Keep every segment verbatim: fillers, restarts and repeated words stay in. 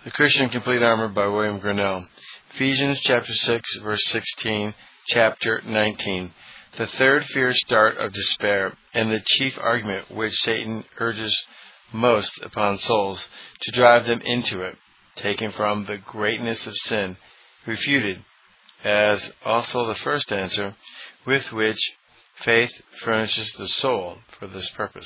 The Christian Complete Armor by William Grinnell. Ephesians chapter six, verse sixteen, chapter nineteen. The third fierce dart of despair, and the chief argument which Satan urges most upon souls to drive them into it, taken from the greatness of sin, refuted, as also the first answer, with which faith furnishes the soul for this purpose.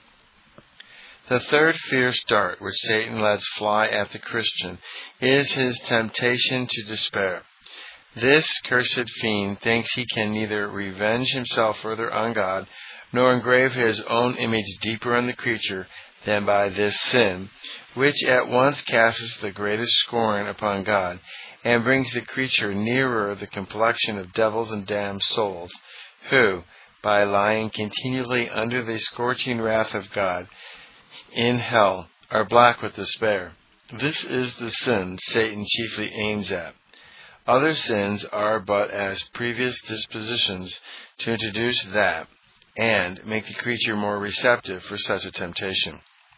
The third fierce dart which Satan lets fly at the Christian is his temptation to despair. This cursed fiend thinks he can neither revenge himself further on God, nor engrave his own image deeper on the creature than by this sin, which at once casts the greatest scorn upon God, and brings the creature nearer the complexion of devils and damned souls, who, by lying continually under the scorching wrath of God, in hell, are black with despair. This is the sin Satan chiefly aims at. Other sins are but as previous dispositions to introduce that, and make the creature more receptive for such a temptation.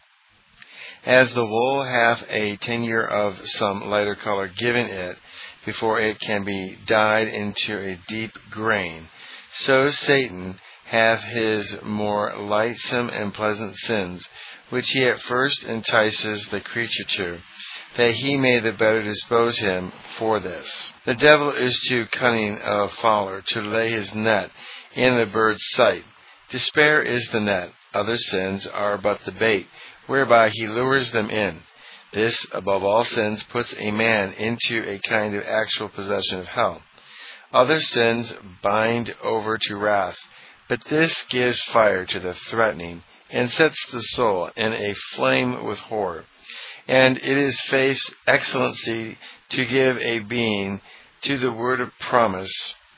As the wool hath a tenure of some lighter color given it before it can be dyed into a deep grain, so Satan hath his more lightsome and pleasant sins, which he at first entices the creature to, that he may the better dispose him for this. The devil is too cunning a fowler to lay his net in the bird's sight. Despair is the net. Other sins are but the bait, whereby he lures them in. This, above all sins, puts a man into a kind of actual possession of hell. Other sins bind over to wrath, but this gives fire to the threatening, and sets the soul in a flame with horror. And it is faith's excellency to give a being to the word of promise.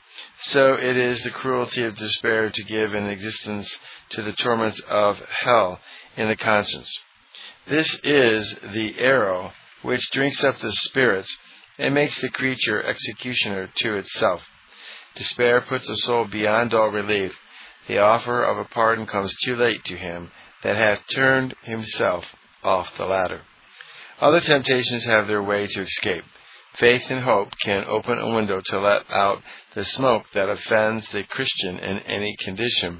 So it is the cruelty of despair to give an existence to the torments of hell in the conscience. This is the arrow which drinks up the spirits and makes the creature executioner to itself. Despair puts the soul beyond all relief. The offer of a pardon comes too late to him that hath turned himself off the ladder. Other temptations have their way to escape. Faith and hope can open a window to let out the smoke that offends the Christian in any condition.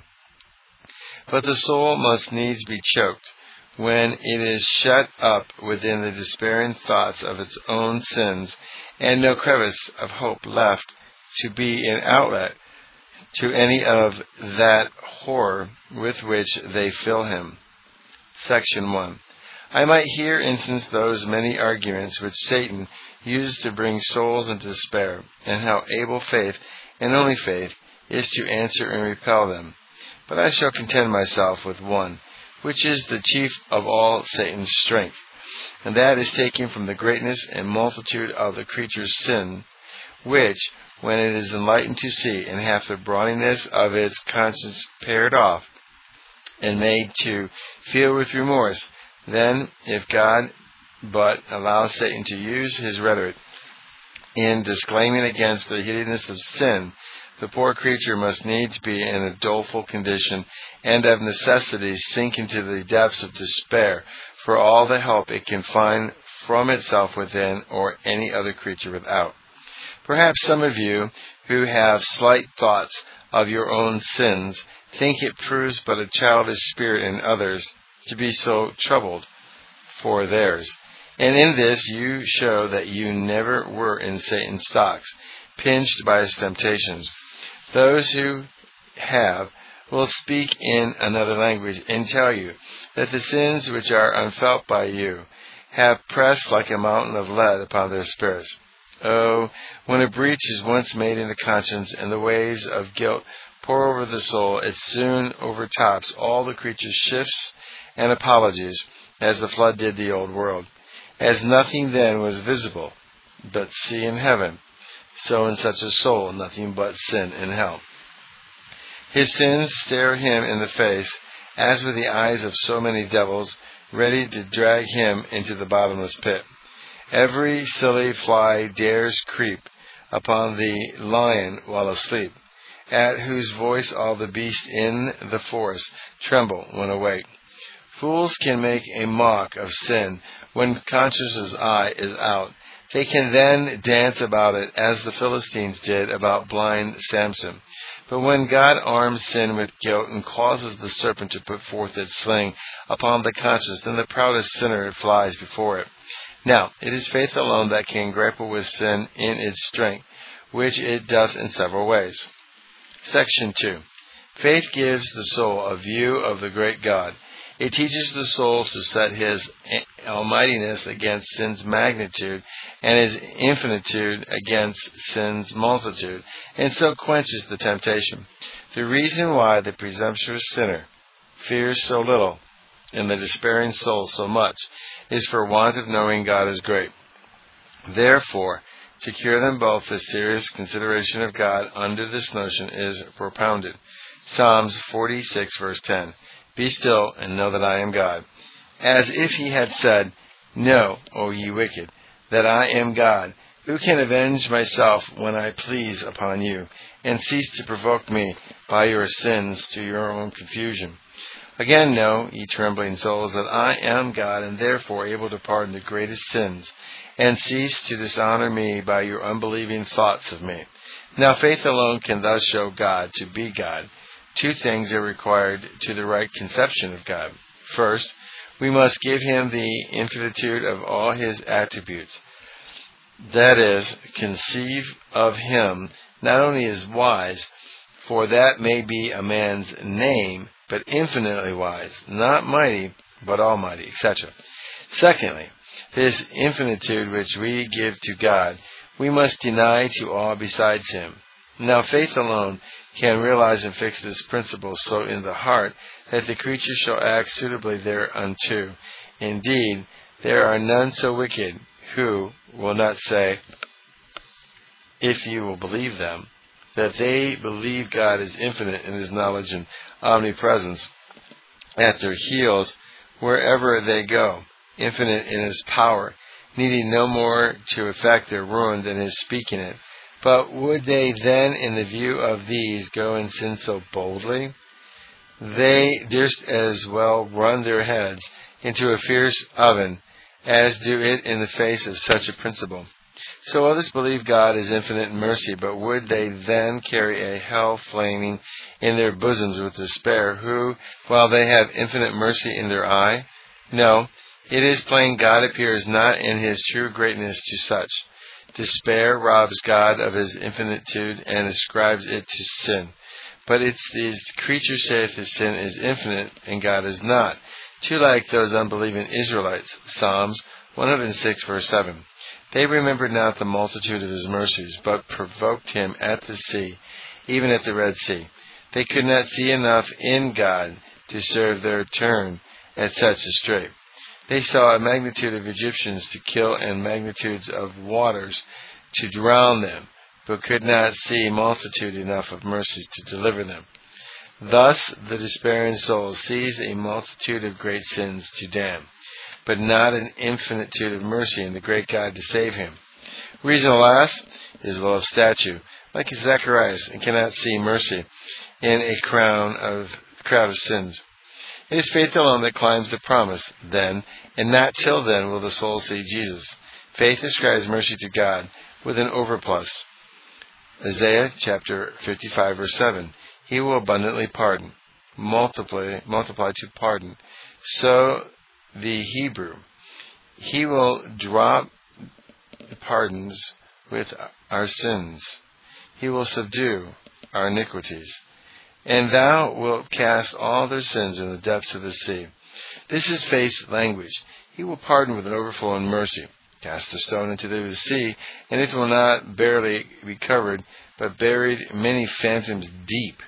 But the soul must needs be choked when it is shut up within the despairing thoughts of its own sins, and no crevice of hope left to be an outlet to any of that horror with which they fill him. Section one. I might here instance those many arguments which Satan uses to bring souls into despair, and how able faith, and only faith, is to answer and repel them. But I shall content myself with one, which is the chief of all Satan's strength, and that is taken from the greatness and multitude of the creature's sin, which, when it is enlightened to see, and hath the brawniness of its conscience pared off, and made to feel with remorse, then, if God but allows Satan to use his rhetoric in disclaiming against the hideousness of sin, the poor creature must needs be in a doleful condition, and of necessity sink into the depths of despair for all the help it can find from itself within, or any other creature without. Perhaps some of you who have slight thoughts of your own sins think it proves but a childish spirit in others to be so troubled for theirs. And in this you show that you never were in Satan's stocks, pinched by his temptations. Those who have will speak in another language and tell you that the sins which are unfelt by you have pressed like a mountain of lead upon their spirits. Oh, when a breach is once made in the conscience, and the waves of guilt pour over the soul, it soon overtops all the creature's shifts and apologies, as the flood did the old world. As nothing then was visible but sea and heaven, so in such a soul nothing but sin and hell. His sins stare him in the face, as with the eyes of so many devils, ready to drag him into the bottomless pit. Every silly fly dares creep upon the lion while asleep, at whose voice all the beasts in the forest tremble when awake. Fools can make a mock of sin when conscience's eye is out. They can then dance about it as the Philistines did about blind Samson. But when God arms sin with guilt and causes the serpent to put forth its sling upon the conscience, then the proudest sinner flies before it. Now, it is faith alone that can grapple with sin in its strength, which it doth in several ways. Section two. Faith gives the soul a view of the great God. It teaches the soul to set his almightiness against sin's magnitude and his infinitude against sin's multitude, and so quenches the temptation. The reason why the presumptuous sinner fears so little and the despairing soul so much is for want of knowing God is great. Therefore, to cure them both, the serious consideration of God under this notion is propounded. Psalms forty-six, verse ten. Be still and know that I am God. As if he had said, Know, O ye wicked, that I am God, who can avenge myself when I please upon you, and cease to provoke me by your sins to your own confusion. Again, know, ye trembling souls, that I am God, and therefore able to pardon the greatest sins, and cease to dishonor me by your unbelieving thoughts of me. Now faith alone can thus show God to be God. Two things are required to the right conception of God. First, we must give him the infinitude of all his attributes. That is, conceive of him not only as wise, for that may be a man's name, but infinitely wise, not mighty, but almighty, et cetera. Secondly, this infinitude which we give to God, we must deny to all besides him. Now faith alone can realize and fix this principle so in the heart that the creature shall act suitably thereunto. Indeed, there are none so wicked who will not say, if you will believe them, that they believe God is infinite in his knowledge and omnipresence at their heels wherever they go, infinite in his power, needing no more to effect their ruin than his speaking it. But would they then, in the view of these, go and sin so boldly? They durst as well run their heads into a fierce oven as do it in the face of such a principle. So others believe God is infinite in mercy, but would they then carry a hell flaming in their bosoms with despair, who, while they have infinite mercy in their eye? No, it is plain God appears not in his true greatness to such. Despair robs God of his infinitude and ascribes it to sin. But it's the creature saith his sin is infinite, and God is not. Too like those unbelieving Israelites. Psalms one hundred six, verse seven. They remembered not the multitude of his mercies, but provoked him at the sea, even at the Red Sea. They could not see enough in God to serve their turn at such a strait. They saw a magnitude of Egyptians to kill and magnitudes of waters to drown them, but could not see multitude enough of mercies to deliver them. Thus the despairing soul sees a multitude of great sins to damn, but not an infinitude of mercy in the great God to save him. Reason, alas, is low of stature, like Zacharias, and cannot see mercy in a crown of crowd of sins. It is faith alone that climbs the promise. Then, and not till then, will the soul see Jesus. Faith ascribes mercy to God with an overplus. Isaiah chapter fifty-five, verse seven. He will abundantly pardon, multiply, multiply to pardon. So the Hebrew, he will drop pardons with our sins. He will subdue our iniquities. And thou wilt cast all their sins in the depths of the sea. This is faith's language. He will pardon with an overflow in mercy. Cast the stone into the sea, and it will not barely be covered, but buried many fathoms deep.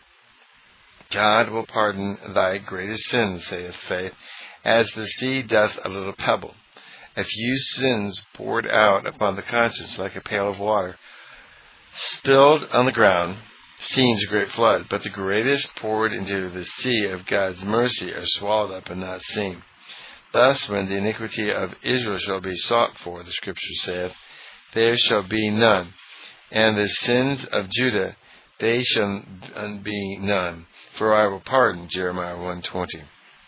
God will pardon thy greatest sins, saith faith, as the sea doth a little pebble. A few sins poured out upon the conscience like a pail of water, spilled on the ground, seems a great flood, but the greatest poured into the sea of God's mercy are swallowed up and not seen. Thus, when the iniquity of Israel shall be sought for, the Scripture saith, there shall be none, and the sins of Judah, they shall be none, for I will pardon, Jeremiah one twenty.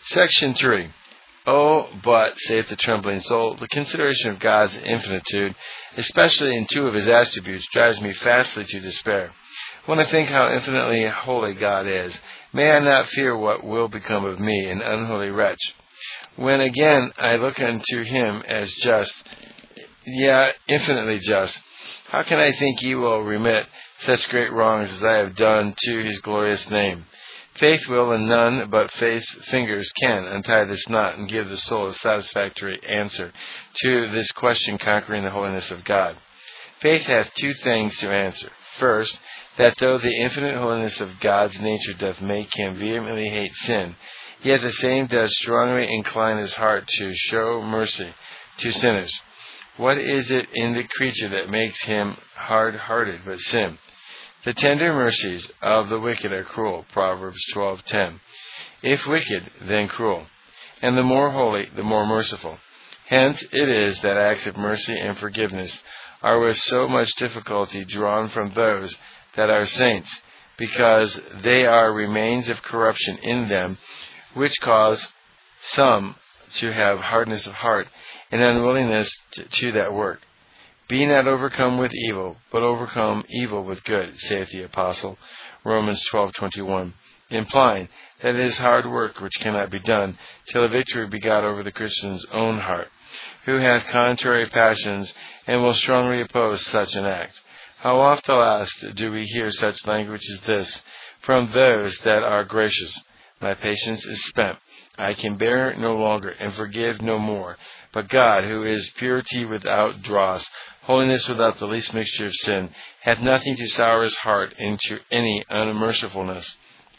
Section three. Oh, but, saith the trembling soul, the consideration of God's infinitude, especially in two of his attributes, drives me fastly to despair. When I think how infinitely holy God is, may I not fear what will become of me, an unholy wretch. When again I look unto him as just, yeah, infinitely just, how can I think he will remit such great wrongs as I have done to his glorious name? Faith will, and none but faith's fingers can, untie this knot and give the soul a satisfactory answer to this question concerning the holiness of God. Faith hath two things to answer. First, that though the infinite holiness of God's nature doth make him vehemently hate sin, yet the same does strongly incline his heart to show mercy to sinners. What is it in the creature that makes him hard-hearted but sin? The tender mercies of the wicked are cruel, Proverbs twelve ten. If wicked, then cruel, and the more holy, the more merciful. Hence it is that acts of mercy and forgiveness are with so much difficulty drawn from those that are saints, because they are remains of corruption in them, which cause some to have hardness of heart and unwillingness to, to that work. Be not overcome with evil, but overcome evil with good, saith the Apostle, Romans twelve twenty-one, implying that it is hard work which cannot be done till a victory be got over the Christian's own heart, who hath contrary passions and will strongly oppose such an act. How oft, alas, do we hear such language as this from those that are gracious? My patience is spent. I can bear no longer and forgive no more. But God, who is purity without dross, holiness without the least mixture of sin, hath nothing to sour his heart into any unmercifulness.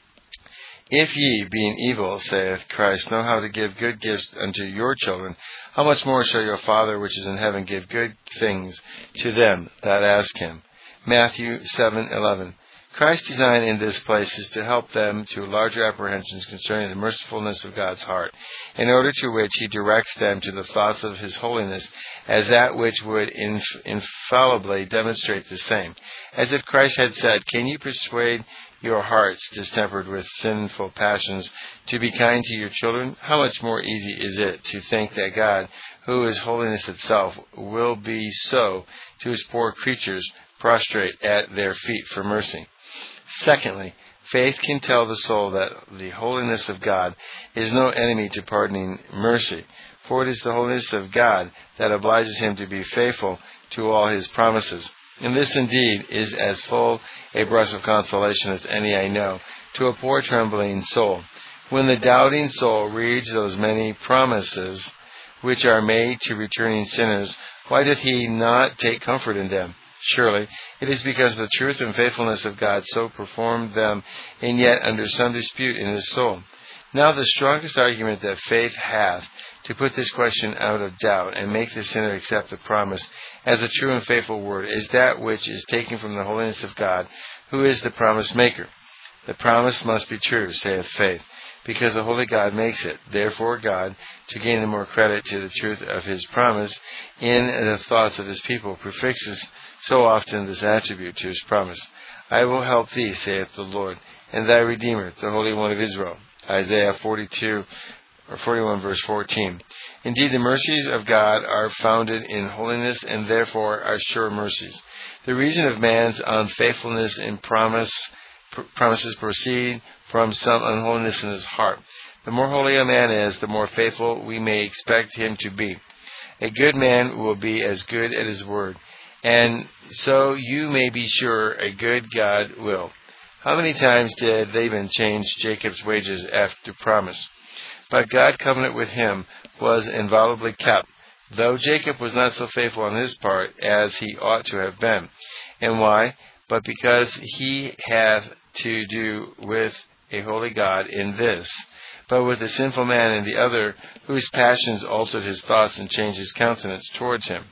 If ye, being evil, saith Christ, know how to give good gifts unto your children, how much more shall your Father which is in heaven give good things to them that ask him? Matthew seven eleven. Christ's design in this place is to help them to larger apprehensions concerning the mercifulness of God's heart, in order to which he directs them to the thoughts of his holiness as that which would inf- infallibly demonstrate the same. As if Christ had said, can you persuade your hearts distempered with sinful passions to be kind to your children? How much more easy is it to think that God, who is holiness itself, will be so to his poor creatures prostrate at their feet for mercy. Secondly, faith can tell the soul that the holiness of God is no enemy to pardoning mercy, for it is the holiness of God that obliges him to be faithful to all his promises. And this indeed is as full a breath of consolation as any I know to a poor trembling soul. When the doubting soul reads those many promises which are made to returning sinners, why doth he not take comfort in them? Surely, it is because the truth and faithfulness of God so performed them, and yet under some dispute in his soul. Now the strongest argument that faith hath to put this question out of doubt and make the sinner accept the promise as a true and faithful word is that which is taken from the holiness of God, who is the promise maker. The promise must be true, saith faith, because the holy God makes it. Therefore God, to gain the more credit to the truth of his promise in the thoughts of his people, prefixes so often this attribute to his promise. I will help thee, saith the Lord, and thy Redeemer, the Holy One of Israel. Isaiah forty-two, or forty-one, verse fourteen. Indeed, the mercies of God are founded in holiness, and therefore are sure mercies. The reason of man's unfaithfulness in promise, pr- promises proceed from some unholiness in his heart. The more holy a man is, the more faithful we may expect him to be. A good man will be as good at his word, and so you may be sure a good God will. How many times did Laban change Jacob's wages after promise? But God's covenant with him was inviolably kept, though Jacob was not so faithful on his part as he ought to have been. And why? But because he hath to do with a holy God in this, but with a sinful man in the other, whose passions altered his thoughts and changed his countenance towards him.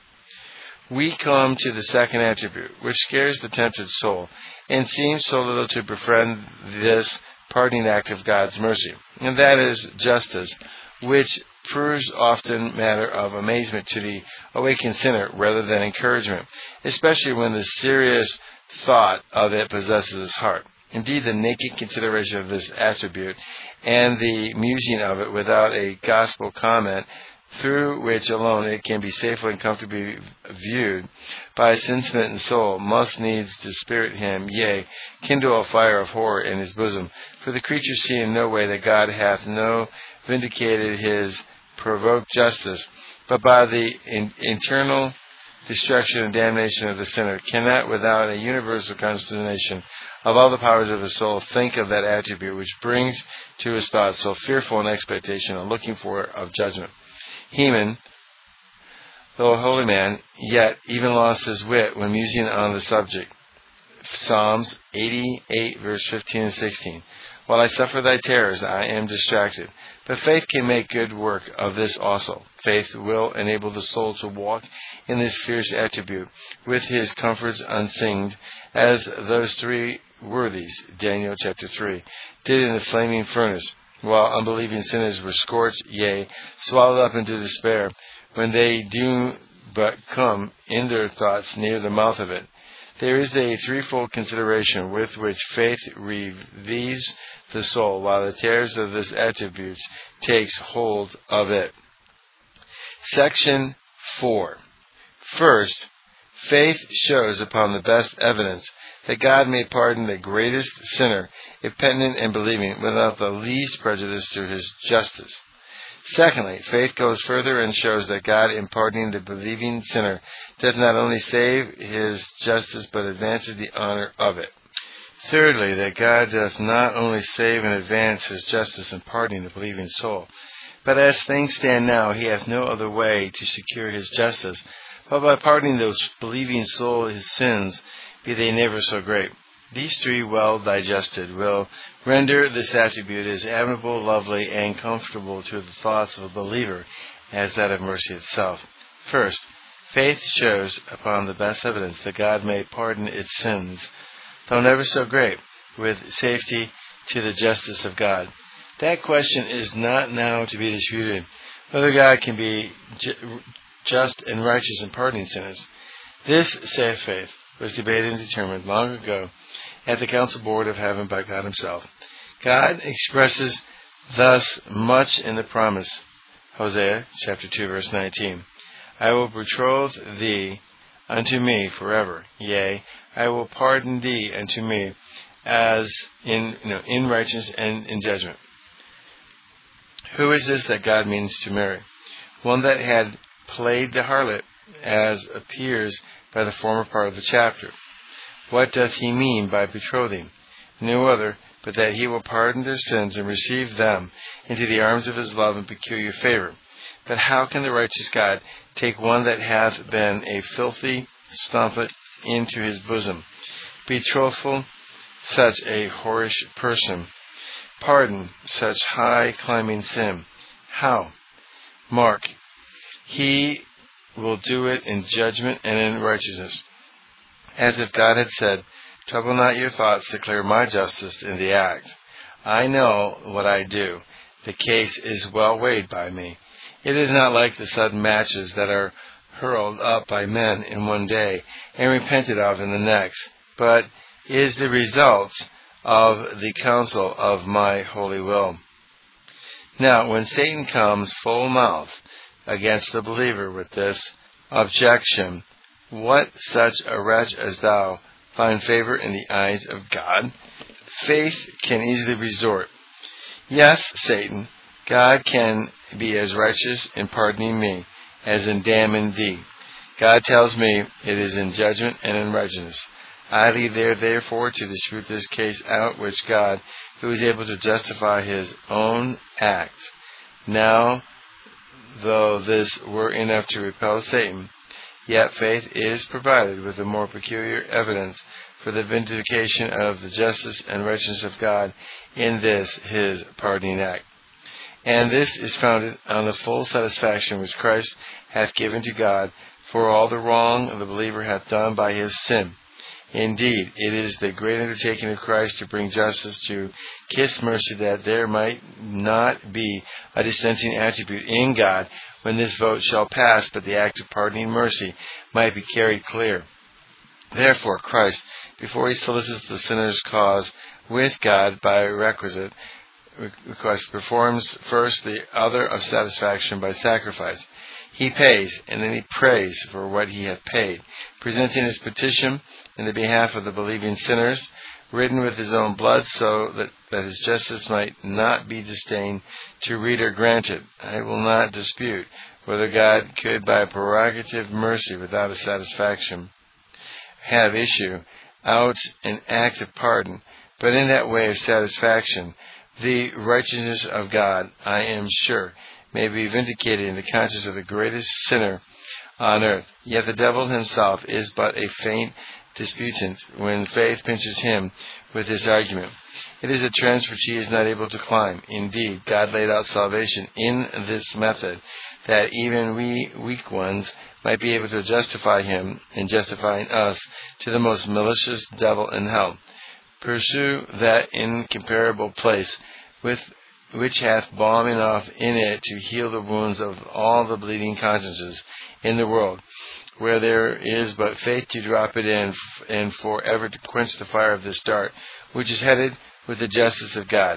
We come to the second attribute, which scares the tempted soul, and seems so little to befriend this pardoning act of God's mercy, and that is justice, which proves often matter of amazement to the awakened sinner rather than encouragement, especially when the serious thought of it possesses his heart. Indeed, the naked consideration of this attribute and the musing of it without a gospel comment, through which alone it can be safely and comfortably viewed by a sin-smitten soul, must needs dispirit him, yea, kindle a fire of horror in his bosom. For the creature see in no way that God hath no vindicated his provoked justice, but by the in- internal destruction and damnation of the sinner, cannot without a universal consternation of all the powers of his soul think of that attribute which brings to his thoughts so fearful an expectation and looking for of judgment. Heman, though a holy man, yet even lost his wit when musing on the subject. Psalms eighty-eight, verse fifteen and sixteen. While I suffer thy terrors, I am distracted. But faith can make good work of this also. Faith will enable the soul to walk in this fierce attribute, with his comforts unsinged, as those three worthies, Daniel chapter three, did in the flaming furnace, while unbelieving sinners were scorched, yea, swallowed up into despair, when they do but come in their thoughts near the mouth of it. There is a threefold consideration with which faith relieves the soul, while the terrors of this attribute takes hold of it. Section four. First, faith shows upon the best evidence that God may pardon the greatest sinner, if penitent and believing, without the least prejudice to his justice. Secondly, faith goes further and shows that God, in pardoning the believing sinner, does not only save his justice, but advances the honor of it. Thirdly, that God doth not only save and advance his justice in pardoning the believing soul, but as things stand now, he hath no other way to secure his justice, but by pardoning those believing soul his sins, be they never so great. These three, well digested, will render this attribute as admirable, lovely, and comfortable to the thoughts of a believer as that of mercy itself. First, faith shows upon the best evidence that God may pardon its sins, though never so great, with safety to the justice of God. That question is not now to be disputed, whether God can be ju- just and righteous in pardoning sinners. This, saith faith, was debated and determined long ago at the council board of heaven by God himself. God expresses thus much in the promise, Hosea chapter two, verse nineteen. I will betroth thee unto me forever. Yea, I will pardon thee unto me as in you know, in righteousness and in judgment. Who is this that God means to marry? One that had played the harlot, as appears by the former part of the chapter. What doth he mean by betrothing? No other, but that he will pardon their sins and receive them into the arms of his love and peculiar favor. But how can the righteous God take one that hath been a filthy strumpet into his bosom, betrothal such a whorish person, pardon such high climbing sin? How? Mark, he will do it in judgment and in righteousness, as if God had said, trouble not your thoughts to clear my justice in the act. I know what I do. The case is well weighed by me. It is not like the sudden matches that are hurled up by men in one day and repented of in the next, but is the result of the counsel of my holy will. Now, when Satan comes full mouth against the believer with this objection, what such a wretch as thou find favor in the eyes of God? Faith can easily resort. Yes, Satan, God can be as righteous in pardoning me as in damning thee. God tells me it is in judgment and in righteousness. I leave there, therefore, to dispute this case out, which God, who is able to justify his own act. Now, though this were enough to repel Satan, yet faith is provided with a more peculiar evidence for the vindication of the justice and righteousness of God in this his pardoning act. And this is founded on the full satisfaction which Christ hath given to God for all the wrong the believer hath done by his sin. Indeed, it is the great undertaking of Christ to bring justice, to kiss mercy, that there might not be a dispensing attribute in God when this vote shall pass, but the act of pardoning mercy might be carried clear. Therefore, Christ, before he solicits the sinner's cause with God by requisite request, performs first the other of satisfaction by sacrifice. He pays, and then he prays for what he hath paid, presenting his petition in the behalf of the believing sinners, written with his own blood, so that, that his justice might not be disdained to read or granted. I will not dispute whether God could, by a prerogative mercy without a satisfaction, have issue out an act of pardon, but in that way of satisfaction, the righteousness of God, I am sure, may be vindicated in the conscience of the greatest sinner on earth. Yet the devil himself is but a faint disputant when faith pinches him with his argument. It is a trench which he is not able to climb. Indeed, God laid out salvation in this method, that even we weak ones might be able to justify him in justifying us to the most malicious devil in hell. Pursue that incomparable place with which hath balm enough in it to heal the wounds of all the bleeding consciences in the world, where there is but faith to drop it in and forever to quench the fire of this dart, which is headed with the justice of God,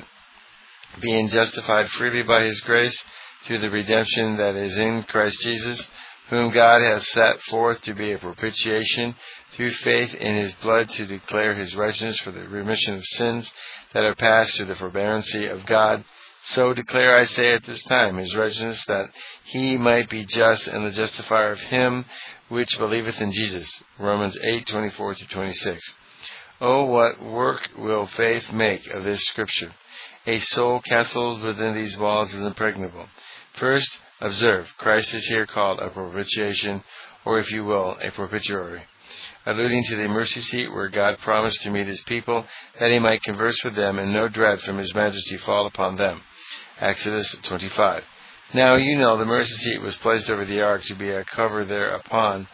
being justified freely by his grace through the redemption that is in Christ Jesus, whom God has set forth to be a propitiation through faith in his blood, to declare his righteousness for the remission of sins that are past through the forbearancy of God. So declare, I say, at this time, his righteousness, that he might be just and the justifier of him which believeth in Jesus. Romans eight, twenty-four to twenty-six. Oh, what work will faith make of this scripture! A soul castled within these walls is impregnable. First, observe, Christ is here called a propitiation, or if you will, a propitiatory, alluding to the mercy seat where God promised to meet his people, that he might converse with them, and no dread from his majesty fall upon them. Exodus twenty-five. Now you know the mercy seat was placed over the ark to be a cover thereupon,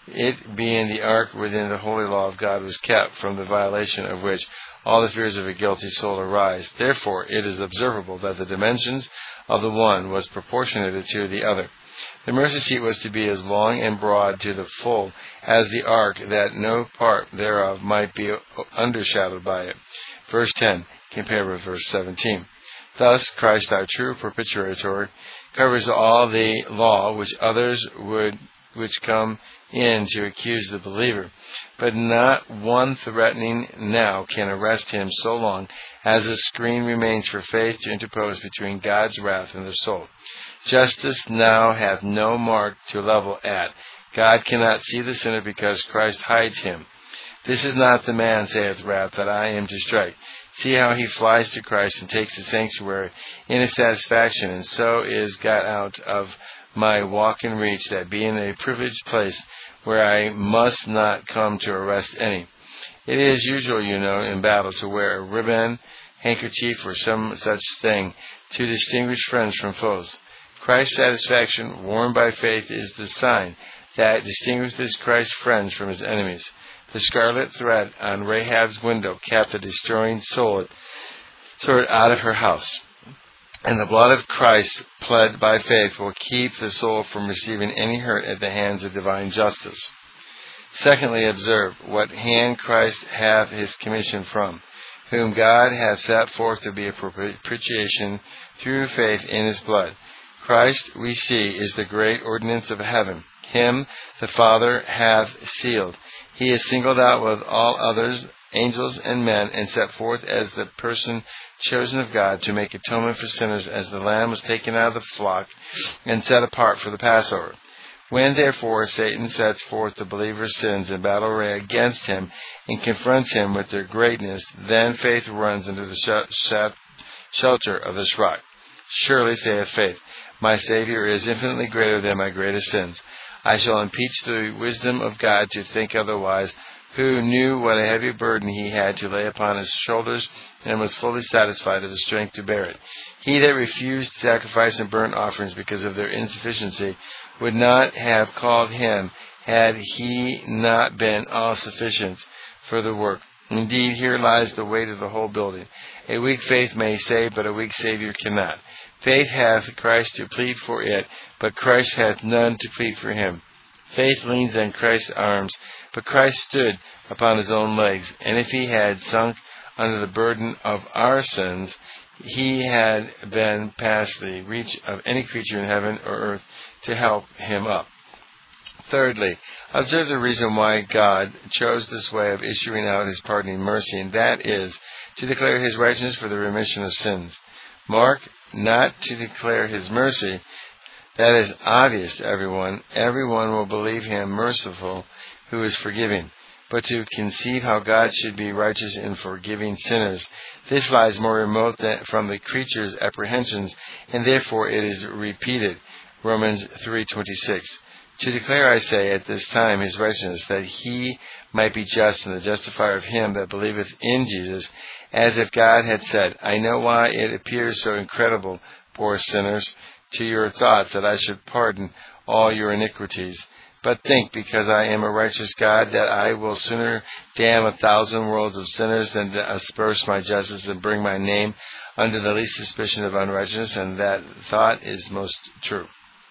it being the ark within the holy law of God was kept, from the violation of which all the fears of a guilty soul arise. Therefore it is observable that the dimensions of the one was proportionate to the other. The mercy seat was to be as long and broad to the full as the ark, that no part thereof might be undershadowed by it. Verse ten, compared with verse seventeen. Thus Christ, our true propitiatory, covers all the law which others would which come in to accuse the believer. But not one threatening now can arrest him so long as a screen remains for faith to interpose between God's wrath and the soul. Justice now hath no mark to level at. God cannot see the sinner because Christ hides him. This is not the man, saith wrath, that I am to strike. See how he flies to Christ and takes the sanctuary in his satisfaction, and so is got out of my walk and reach, that being a privileged place where I must not come to arrest any. It is usual, you know, in battle to wear a ribbon, handkerchief, or some such thing to distinguish friends from foes. Christ's satisfaction, worn by faith, is the sign that distinguishes Christ's friends from his enemies. The scarlet thread on Rahab's window kept the destroying sword, sword out of her house. And the blood of Christ, pled by faith, will keep the soul from receiving any hurt at the hands of divine justice. Secondly, observe what hand Christ hath his commission from, whom God hath set forth to be a propitiation through faith in his blood. Christ, we see, is the great ordinance of heaven. Him the Father hath sealed. He is singled out with all others, angels and men, and set forth as the person chosen of God to make atonement for sinners, as the lamb was taken out of the flock and set apart for the Passover. When, therefore, Satan sets forth the believer's sins in battle array against him and confronts him with their greatness, then faith runs into the sh- sh- shelter of this rock. Surely, saith faith, my Savior is infinitely greater than my greatest sins. I shall impeach the wisdom of God to think otherwise, who knew what a heavy burden he had to lay upon his shoulders, and was fully satisfied of the strength to bear it. He that refused sacrifice and burnt offerings because of their insufficiency would not have called him, had he not been all sufficient for the work. Indeed, here lies the weight of the whole building. A weak faith may save, but a weak Savior cannot. Faith hath Christ to plead for it, but Christ hath none to plead for him. Faith leans on Christ's arms, but Christ stood upon his own legs, and if he had sunk under the burden of our sins, he had been past the reach of any creature in heaven or earth to help him up. Thirdly, observe the reason why God chose this way of issuing out his pardoning mercy, and that is to declare his righteousness for the remission of sins. Mark, not to declare his mercy. That is obvious to everyone. Everyone will believe him merciful who is forgiving. But to conceive how God should be righteous in forgiving sinners, this lies more remote than from the creature's apprehensions, and therefore it is repeated. Romans three twenty-six. To declare, I say, at this time his righteousness, that he might be just and the justifier of him that believeth in Jesus, as if God had said, I know why it appears so incredible, poor sinners, to your thoughts that I should pardon all your iniquities. But think, because I am a righteous God, that I will sooner damn a thousand worlds of sinners than to asperse my justice and bring my name under the least suspicion of unrighteousness, and that thought is most true.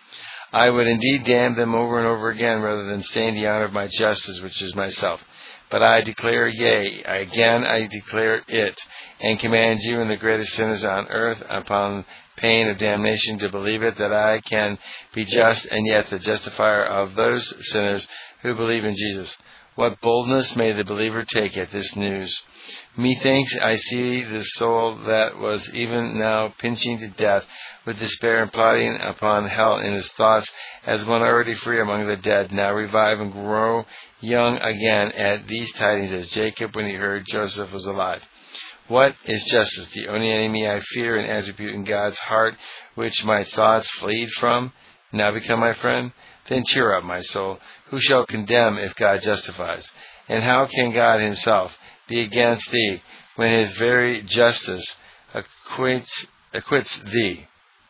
I would indeed damn them over and over again, rather than stain the honor of my justice, which is myself. But I declare, yea, again I declare it, and command you and the greatest sinners on earth, upon pain of damnation, to believe it, that I can be just and yet the justifier of those sinners who believe in Jesus. What boldness may the believer take at this news! Methinks I see the soul that was even now pinching to death with despair and plotting upon hell in his thoughts, as one already free among the dead, now revive and grow young again at these tidings, as Jacob when he heard Joseph was alive. What is justice? The only enemy I fear and attribute in God's heart, which my thoughts fleed from, now become my friend? Then cheer up, my soul. Who shall condemn if God justifies? And how can God himself be against thee, when his very justice acquits, acquits thee?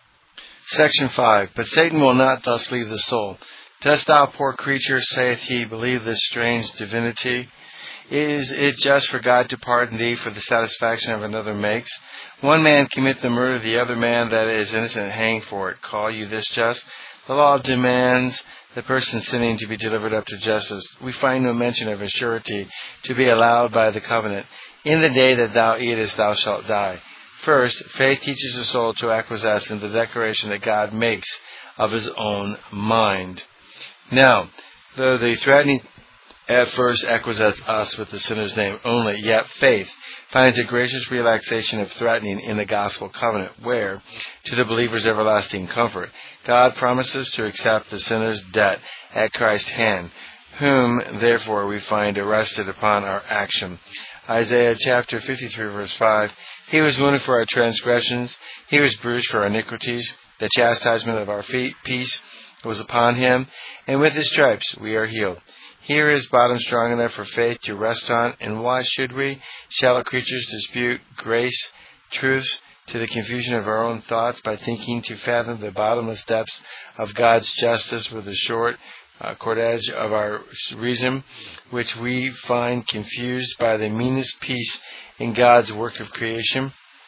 Section five. But Satan will not thus leave the soul. Dost thou, poor creature, saith he, believe this strange divinity? Is it just for God to pardon thee for the satisfaction of another makes? One man commit the murder, the other man that is innocent hang for it. Call you this just? The law demands the person sinning to be delivered up to justice. We find no mention of a surety to be allowed by the covenant. In the day that thou eatest, thou shalt die. First, faith teaches the soul to acquiesce in the declaration that God makes of his own mind. Now, though the threatening at first acquiesces us with the sinner's name only, yet faith finds a gracious relaxation of threatening in the gospel covenant, where, to the believer's everlasting comfort, God promises to accept the sinner's debt at Christ's hand, whom, therefore, we find arrested upon our action. Isaiah chapter fifty-three, verse five, He was wounded for our transgressions, He was bruised for our iniquities, the chastisement of our feet, peace was upon Him, and with His stripes we are healed. Here is bottom strong enough for faith to rest on, and why should we, shallow creatures, dispute grace, truth, to the confusion of our own thoughts by thinking to fathom the bottomless depths of God's justice with the short uh, cordage of our reason, which we find confused by the meanest piece in God's work of creation?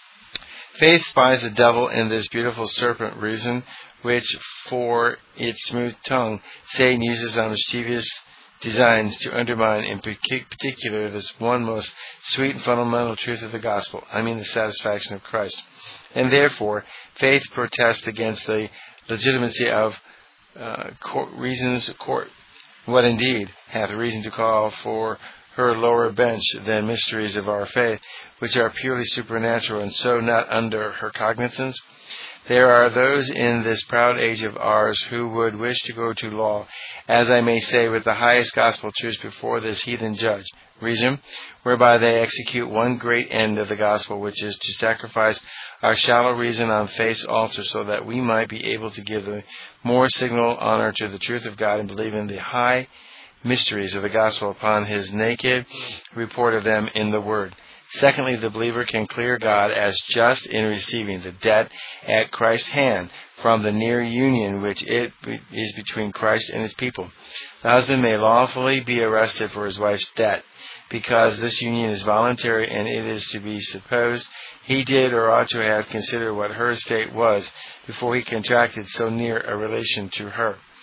Faith spies the devil in this beautiful serpent reason, which for its smooth tongue Satan uses on mischievous designs to undermine in particular this one most sweet and fundamental truth of the gospel, I mean the satisfaction of Christ. And therefore, faith protests against the legitimacy of uh, court reasons, court, what indeed hath reason to call for her lower bench than mysteries of our faith, which are purely supernatural and so not under her cognizance. There are those in this proud age of ours who would wish to go to law, as I may say, with the highest gospel truths before this heathen judge, reason, whereby they execute one great end of the gospel, which is to sacrifice our shallow reason on faith's altar, so that we might be able to give the more signal honor to the truth of God and believe in the high mysteries of the gospel upon his naked report of them in the Word. Secondly, the believer can clear God as just in receiving the debt at Christ's hand from the near union which it is between Christ and his people. The husband may lawfully be arrested for his wife's debt, because this union is voluntary, and it is to be supposed he did or ought to have considered what her estate was before he contracted so near a relation to her.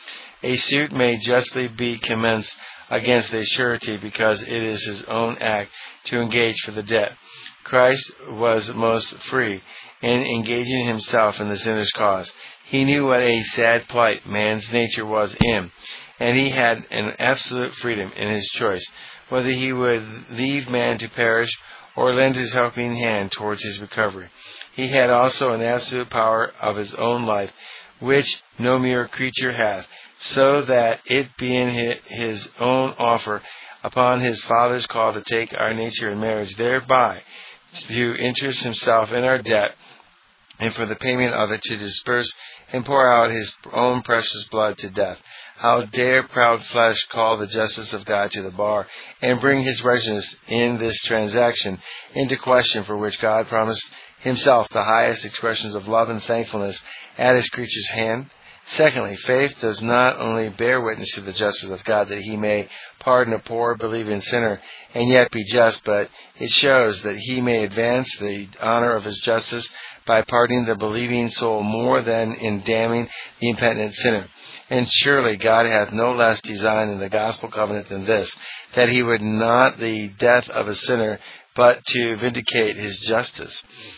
A suit may justly be commenced against a surety because it is his own act to engage for the debt. Christ was most free in engaging himself in the sinner's cause. He knew what a sad plight man's nature was in, and he had an absolute freedom in his choice, whether he would leave man to perish or lend his helping hand towards his recovery. He had also an absolute power of his own life, which no mere creature hath, so that it being his own offer upon his Father's call to take our nature in marriage, thereby to interest himself in our debt, and for the payment of it to disperse and pour out his own precious blood to death. How dare proud flesh call the justice of God to the bar, and bring his righteousness in this transaction into question, for which God promised himself the highest expressions of love and thankfulness at his creature's hand? Secondly, faith does not only bear witness to the justice of God that he may pardon a poor believing sinner and yet be just, but it shows that he may advance the honor of his justice by pardoning the believing soul more than in damning the impenitent sinner. And surely God hath no less design in the gospel covenant than this, that he would not the death of a sinner, but to vindicate his justice.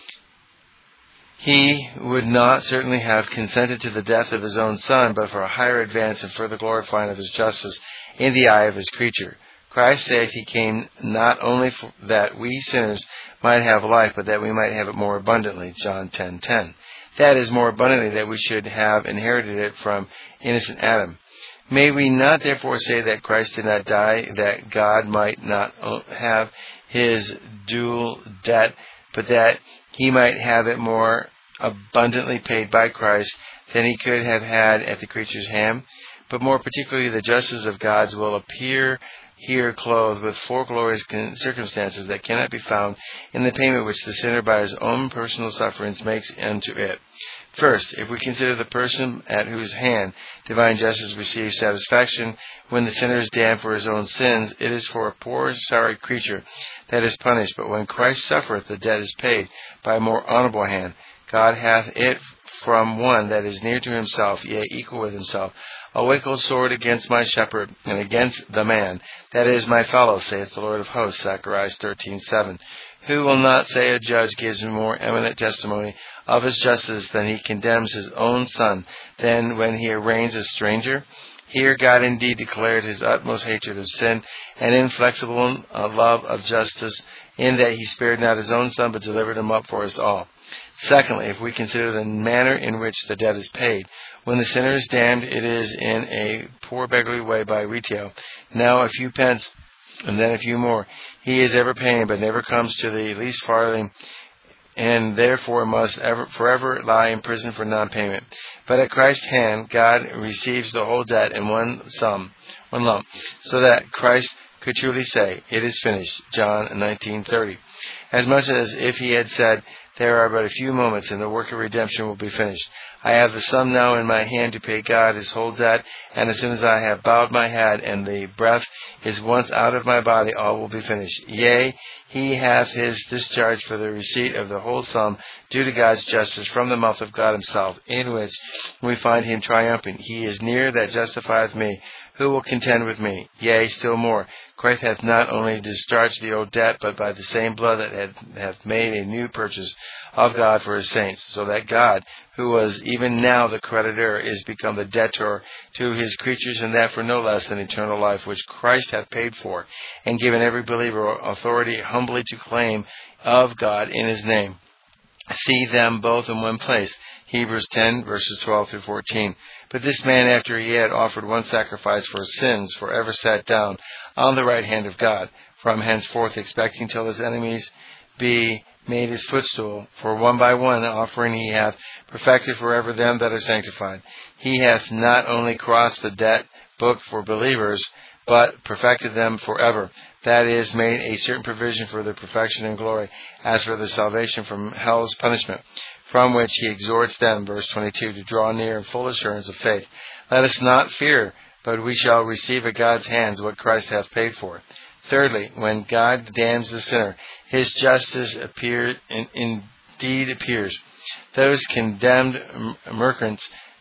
He would not certainly have consented to the death of his own Son, but for a higher advance and further glorifying of his justice in the eye of his creature. Christ's sake he came not only for that we sinners might have life, but that we might have it more abundantly. John ten ten. That is, more abundantly, that we should have inherited it from innocent Adam. May we not therefore say that Christ did not die, that God might not have his dual debt, but that he might have it more abundantly paid by Christ than he could have had at the creature's hand? But more particularly, the justice of God's will appear here clothed with four glorious circumstances that cannot be found in the payment which the sinner by his own personal sufferings makes unto it. First, if we consider the person at whose hand divine justice receives satisfaction when the sinner is damned for his own sins, it is for a poor sorry creature that is punished. But when Christ suffereth, the debt is paid by a more honorable hand. God hath it from one that is near to himself, yea, equal with himself. Awake, O sword, against my shepherd, and against the man that is my fellow, saith the Lord of hosts. Zechariah thirteen seven. Who will not say a judge gives more eminent testimony of his justice than he condemns his own son, than when he arraigns a stranger? Here God indeed declared his utmost hatred of sin and inflexible love of justice, in that he spared not his own son, but delivered him up for us all. Secondly, if we consider the manner in which the debt is paid, when the sinner is damned, it is in a poor beggarly way by retail. Now a few pence, and then a few more. He is ever paying, but never comes to the least farthing, and therefore must ever, forever lie in prison for non-payment. But at Christ's hand, God receives the whole debt in one sum, one lump, so that Christ could truly say, "It is finished," John nineteen thirty, as much as if he had said, "There are but a few moments, and the work of redemption will be finished. I have the sum now in my hand to pay God his whole debt, and as soon as I have bowed my head, and the breath is once out of my body, all will be finished. Yea, he hath his discharge for the receipt of the whole sum due to God's justice from the mouth of God himself, in which we find him triumphing. He is near that justifieth me. Who will contend with me? Yea, still more. Christ hath not only discharged the old debt, but by the same blood that hath, hath made a new purchase of God for his saints, so that God, who was even now the creditor, is become the debtor to his creatures, and that for no less than eternal life, which Christ hath paid for, and given every believer authority humbly to claim of God in his name. See them both in one place. Hebrews ten, verses twelve through fourteen. But this man, after he had offered one sacrifice for his sins, forever sat down on the right hand of God, from henceforth expecting till his enemies be made his footstool. For one by one offering he hath perfected forever them that are sanctified. He hath not only crossed the debt book for believers, but perfected them forever. That is, made a certain provision for their perfection and glory, as for their salvation from hell's punishment, from which he exhorts them, verse twenty-two, to draw near in full assurance of faith. Let us not fear, but we shall receive at God's hands what Christ hath paid for. Thirdly, when God damns the sinner, his justice appear, in, indeed appears. Those condemned merchants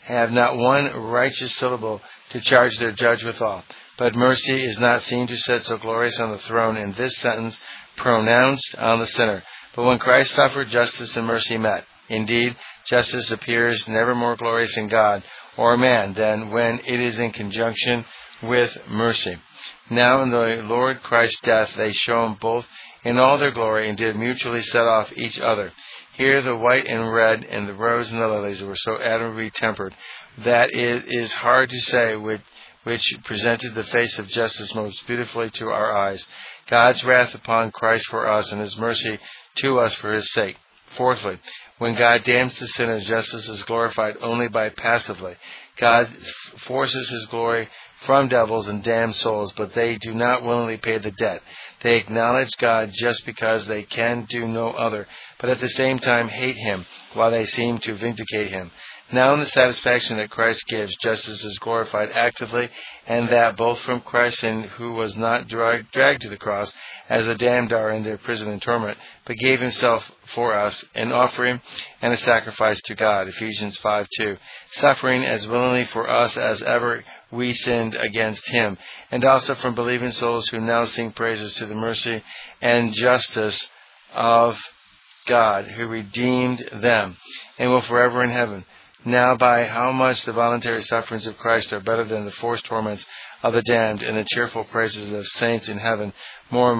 have not one righteous syllable to charge their judge withal. But mercy is not seen to sit so glorious on the throne in this sentence pronounced on the sinner. But when Christ suffered, justice and mercy met. Indeed, justice appears never more glorious in God or man than when it is in conjunction with mercy. Now in the Lord Christ's death they shone both in all their glory and did mutually set off each other. Here the white and red and the rose and the lilies were so admirably tempered that it is hard to say which, which presented the face of justice most beautifully to our eyes. God's wrath upon Christ for us and His mercy to us for His sake. Fourthly, when God damns the sinner, justice is glorified only by passively. God forces His glory from devils and damned souls, but they do not willingly pay the debt. They acknowledge God just because they can do no other, but at the same time hate Him while they seem to vindicate Him. Now in the satisfaction that Christ gives, justice is glorified actively, and that both from Christ and who was not drag, dragged to the cross, as the damned are in their prison and torment, but gave Himself for us, an offering and a sacrifice to God. Ephesians five two. Suffering as willingly for us as ever we sinned against Him, and also from believing souls who now sing praises to the mercy and justice of God, who redeemed them, and will forever in heaven. Now by how much the voluntary sufferings of Christ are better than the forced torments of the damned, and the cheerful praises of saints in heaven, more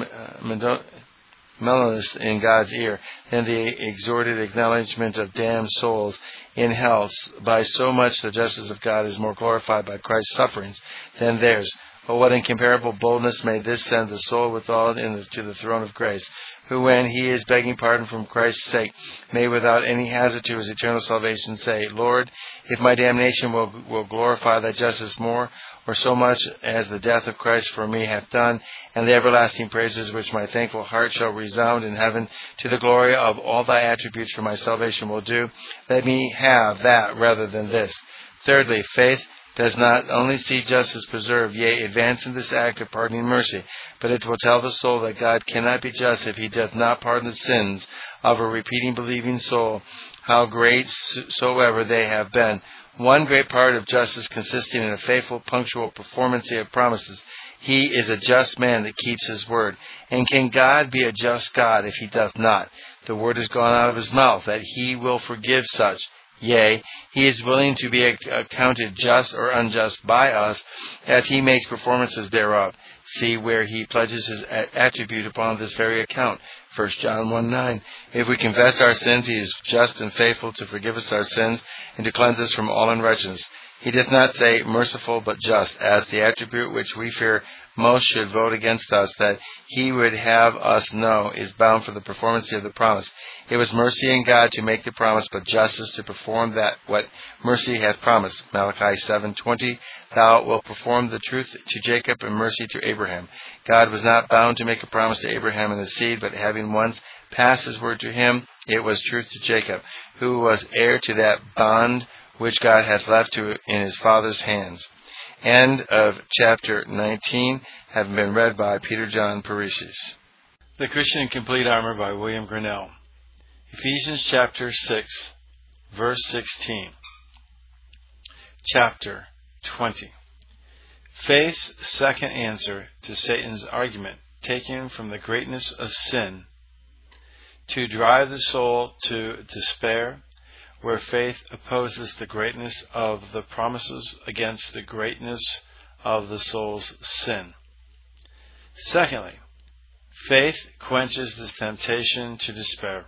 melodious in God's ear than the exhorted acknowledgement of damned souls in hell. By so much the justice of God is more glorified by Christ's sufferings than theirs. But what incomparable boldness may this send the soul withal in the, to the throne of grace, who when he is begging pardon from Christ's sake, may without any hazard to his eternal salvation say, Lord, if my damnation will, will glorify thy justice more, or so much as the death of Christ for me hath done, and the everlasting praises which my thankful heart shall resound in heaven to the glory of all thy attributes for my salvation will do, let me have that rather than this. Thirdly, faith does not only see justice preserved, yea, advance in this act of pardoning mercy, but it will tell the soul that God cannot be just if He doth not pardon the sins of a repeating, believing soul, how great soever they have been. One great part of justice consisting in a faithful, punctual performance of promises. He is a just man that keeps His word. And can God be a just God if He doth not? The word is gone out of His mouth, that He will forgive such. Yea, He is willing to be accounted just or unjust by us, as He makes performances thereof. See where He pledges His attribute upon this very account. First John one nine. If we confess our sins, He is just and faithful to forgive us our sins and to cleanse us from all unrighteousness. He does not say merciful but just, as the attribute which we fear most should vote against us, that He would have us know is bound for the performance of the promise. It was mercy in God to make the promise, but justice to perform that what mercy hath promised. Malachi seven twenty. Thou wilt perform the truth to Jacob and mercy to Abraham. God was not bound to make a promise to Abraham and his seed, but having once passed His word to him, it was truth to Jacob, who was heir to that bond which God hath left to in his father's hands. End of chapter nineteen, having been read by Peter John Paresis. The Christian in Complete Armor by William Grinnell. Ephesians chapter six, verse sixteen. Chapter twenty. Faith's second answer to Satan's argument, taken from the greatness of sin, to drive the soul to despair, where faith opposes the greatness of the promises against the greatness of the soul's sin. Secondly, faith quenches the temptation to despair,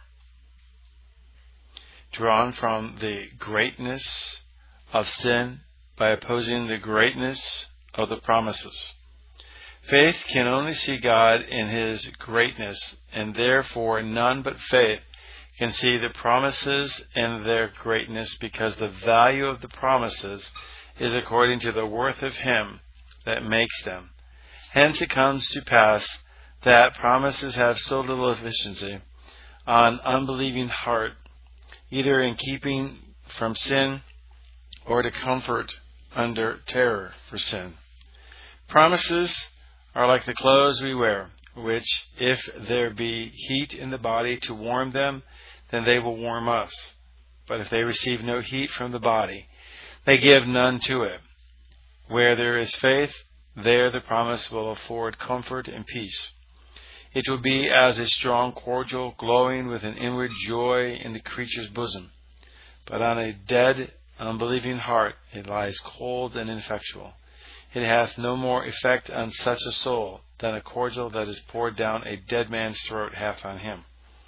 drawn from the greatness of sin by opposing the greatness of the promises. Faith can only see God in His greatness, and therefore none but faith can see the promises in their greatness, because the value of the promises is according to the worth of Him that makes them. Hence it comes to pass that promises have so little efficiency on unbelieving heart, either in keeping from sin or to comfort under terror for sin. Promises are like the clothes we wear, which, if there be heat in the body to warm them, then they will warm us. But if they receive no heat from the body, they give none to it. Where there is faith, there the promise will afford comfort and peace. It will be as a strong cordial glowing with an inward joy in the creature's bosom. But on a dead, unbelieving heart it lies cold and ineffectual. It hath no more effect on such a soul than a cordial that is poured down a dead man's throat hath on him.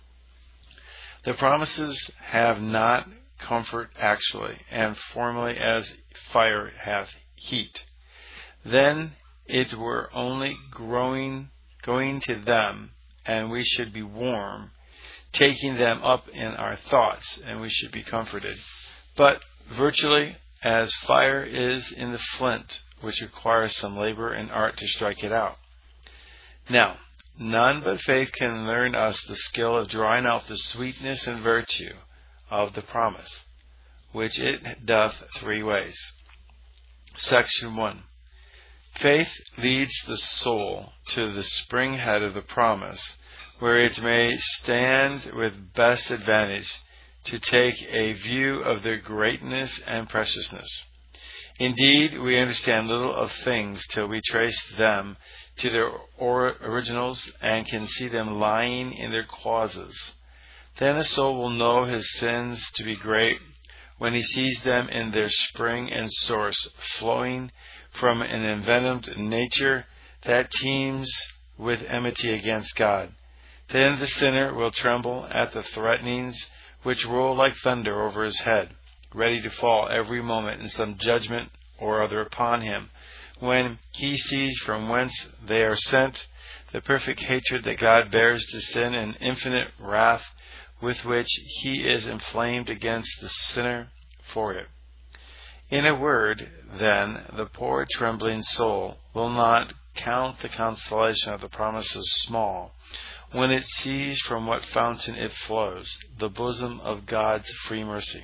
The promises have not comfort actually, and formally as fire hath heat. Then it were only growing, going to them, and we should be warm, taking them up in our thoughts, and we should be comforted. But virtually as fire is in the flint, which requires some labor and art to strike it out. Now, none but faith can learn us the skill of drawing out the sweetness and virtue of the promise, which it doth three ways. Section one. Faith leads the soul to the spring head of the promise, where it may stand with best advantage to take a view of their greatness and preciousness. Indeed, we understand little of things till we trace them to their or- originals and can see them lying in their causes. Then a soul will know his sins to be great when he sees them in their spring and source, flowing from an envenomed nature that teems with enmity against God. Then the sinner will tremble at the threatenings which roll like thunder over his head, ready to fall every moment in some judgment or other upon him, when he sees from whence they are sent, the perfect hatred that God bears to sin and infinite wrath with which he is inflamed against the sinner for it. In a word, then, the poor trembling soul will not count the consolation of the promises small, when it sees from what fountain it flows, the bosom of God's free mercy.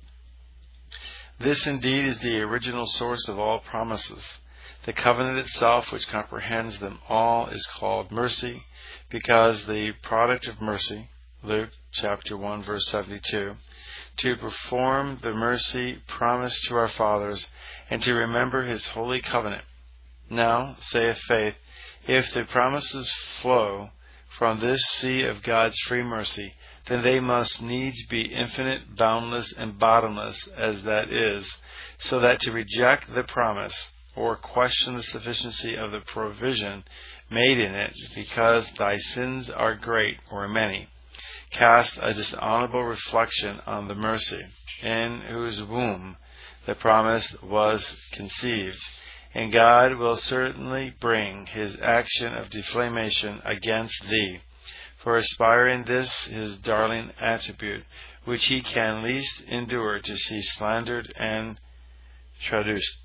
This indeed is the original source of all promises. The covenant itself, which comprehends them all, is called mercy, because the product of mercy, Luke chapter one, verse seventy-two, to perform the mercy promised to our fathers, and to remember his holy covenant. Now, saith faith, if the promises flow from this sea of God's free mercy, then they must needs be infinite, boundless, and bottomless as that is, so that to reject the promise, or question the sufficiency of the provision made in it, because thy sins are great or many, cast a dishonorable reflection on the mercy, in whose womb the promise was conceived, and God will certainly bring his action of defamation against thee, for aspiring this his darling attribute, which he can least endure to see slandered and traduced.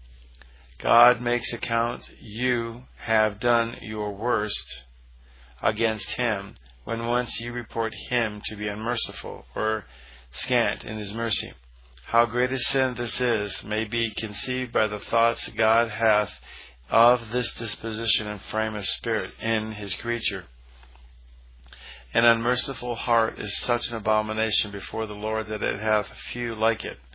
God makes account you have done your worst against him, when once you report him to be unmerciful or scant in his mercy. How great a sin this is may be conceived by the thoughts God hath of this disposition and frame of spirit in his creature. An unmerciful heart is such an abomination before the Lord that it hath few like it.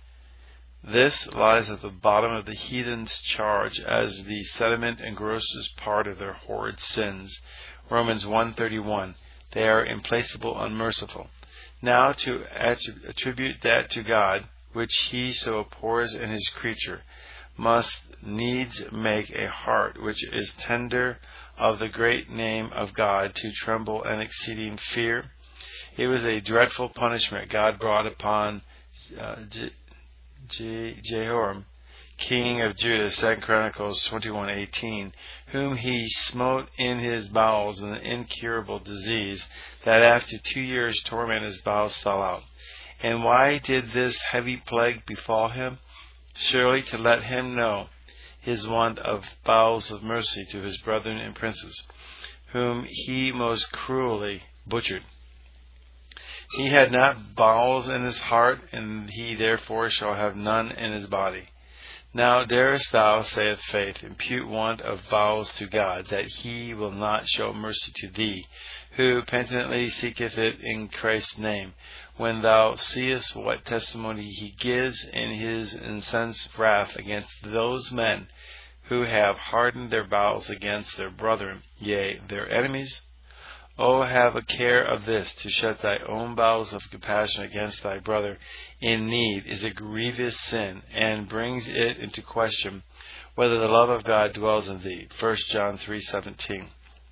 This lies at the bottom of the heathen's charge as the sediment and grossest part of their horrid sins. Romans one thirty-one. They are implacable, unmerciful. Now to attribute that to God, which he so abhors in his creature, must needs make a heart which is tender of the great name of God to tremble and exceeding fear. It was a dreadful punishment God brought upon uh, Je- Je- Jehoram, king of Judah, Second Chronicles twenty-one eighteen, whom he smote in his bowels with an incurable disease, that after two years' torment his bowels fell out. And why did this heavy plague befall him? Surely to let him know his want of bowels of mercy to his brethren and princes, whom he most cruelly butchered. He had not bowels in his heart, and he therefore shall have none in his body. Now darest thou, saith faith, impute want of bowels to God, that he will not show mercy to thee, who penitently seeketh it in Christ's name, when thou seest what testimony he gives in his incensed wrath against those men who have hardened their bowels against their brethren, yea, their enemies? O have a care of this, to shut thy own bowels of compassion against thy brother in need is a grievous sin, and brings it into question whether the love of God dwells in thee. First John three seventeen.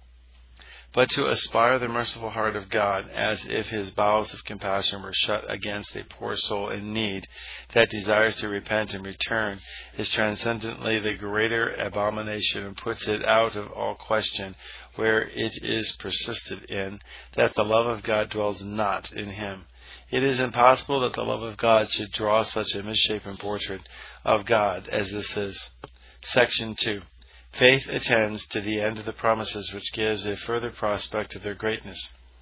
But to aspire the merciful heart of God, as if his bowels of compassion were shut against a poor soul in need that desires to repent and return, is transcendently the greater abomination, and puts it out of all question, where it is persisted in, that the love of God dwells not in him. It is impossible that the love of God should draw such a misshapen portrait of God as this is. Section two. Faith attends to the end of the promises, which gives a further prospect of their greatness.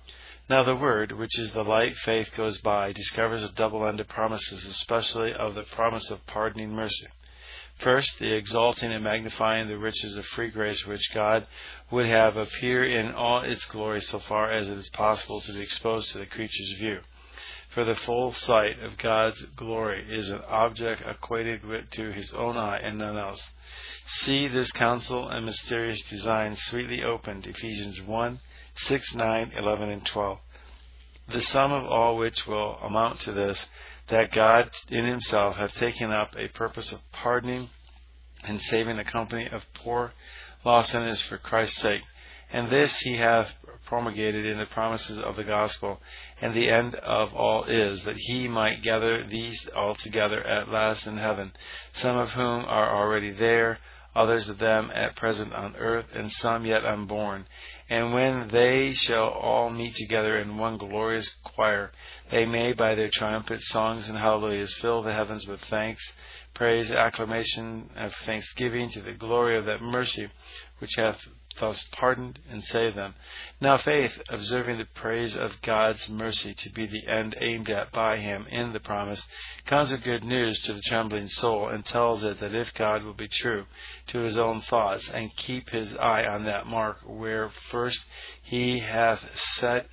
Now the word, which is the light faith goes by, discovers a double end of promises, especially of the promise of pardoning mercy. First, the exalting and magnifying the riches of free grace which God would have appear in all its glory so far as it is possible to be exposed to the creature's view. For the full sight of God's glory is an object equated with, to his own eye and none else. See this counsel and mysterious design sweetly opened, Ephesians one, six, nine, eleven, and twelve. The sum of all which will amount to this, that God in himself hath taken up a purpose of pardoning and saving a company of poor lost sinners for Christ's sake. And this he hath promulgated in the promises of the gospel. And the end of all is, that he might gather these all together at last in heaven, some of whom are already there, others of them at present on earth, and some yet unborn. And when they shall all meet together in one glorious choir, they may by their triumphant songs and hallelujahs fill the heavens with thanks, praise, acclamation of thanksgiving to the glory of that mercy which hath thus pardoned and saved them. Now faith, observing the praise of God's mercy to be the end aimed at by him in the promise, comes with good news to the trembling soul, and tells it that if God will be true to his own thoughts, and keep his eye on that mark where first he hath set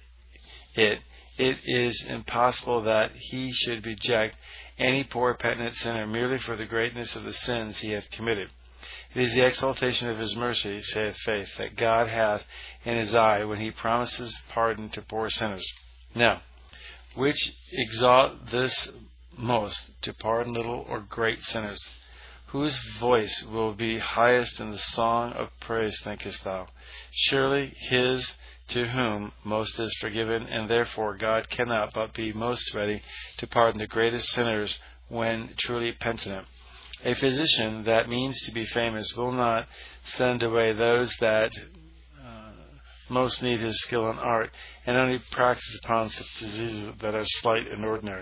it, it is impossible that he should reject any poor penitent sinner merely for the greatness of the sins he hath committed. It is the exaltation of his mercy, saith faith, that God hath in his eye when he promises pardon to poor sinners. Now, which exalt this most, to pardon little or great sinners? Whose voice will be highest in the song of praise, thinkest thou? Surely his to whom most is forgiven, and therefore God cannot but be most ready to pardon the greatest sinners when truly penitent. A physician that means to be famous will not send away those that uh, most need his skill and art, and only practice upon such diseases that are slight and ordinary.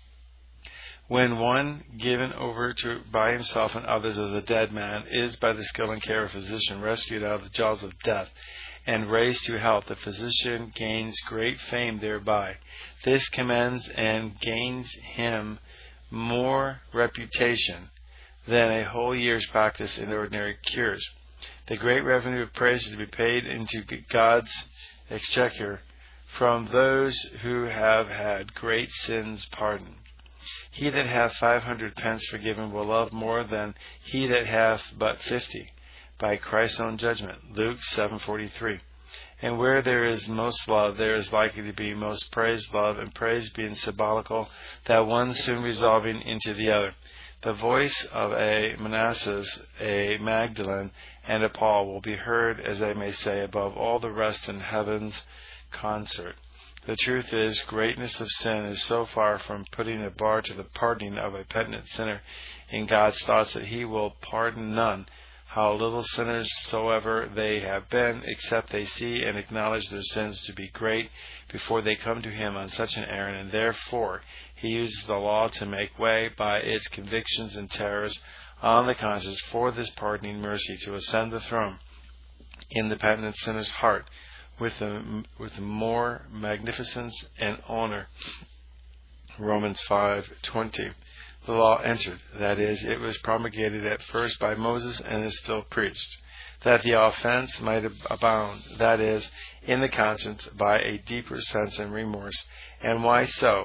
When one given over to by himself and others as a dead man is by the skill and care of a physician rescued out of the jaws of death and raised to health, the physician gains great fame thereby. This commends and gains him more reputation than a whole year's practice in ordinary cures. The great revenue of praise is to be paid into God's exchequer from those who have had great sins pardoned. He that hath five hundred pence forgiven will love more than he that hath but fifty, by Christ's own judgment. Luke seven forty-three. And where there is most love, there is likely to be most praise, love, and praise being symbolical, that one soon resolving into the other. The voice of a Manasseh, a Magdalene, and a Paul will be heard, as I may say, above all the rest in heaven's concert. The truth is, greatness of sin is so far from putting a bar to the pardoning of a penitent sinner in God's thoughts that he will pardon none, how little sinners soever they have been, except they see and acknowledge their sins to be great before they come to him on such an errand, and therefore he uses the law to make way by its convictions and terrors on the conscience for this pardoning mercy to ascend the throne in the penitent sinner's heart with a, with more magnificence and honor. Romans five twenty. The law entered, that is, it was promulgated at first by Moses and is still preached, that the offense might abound, that is, in the conscience, by a deeper sense and remorse. And why so?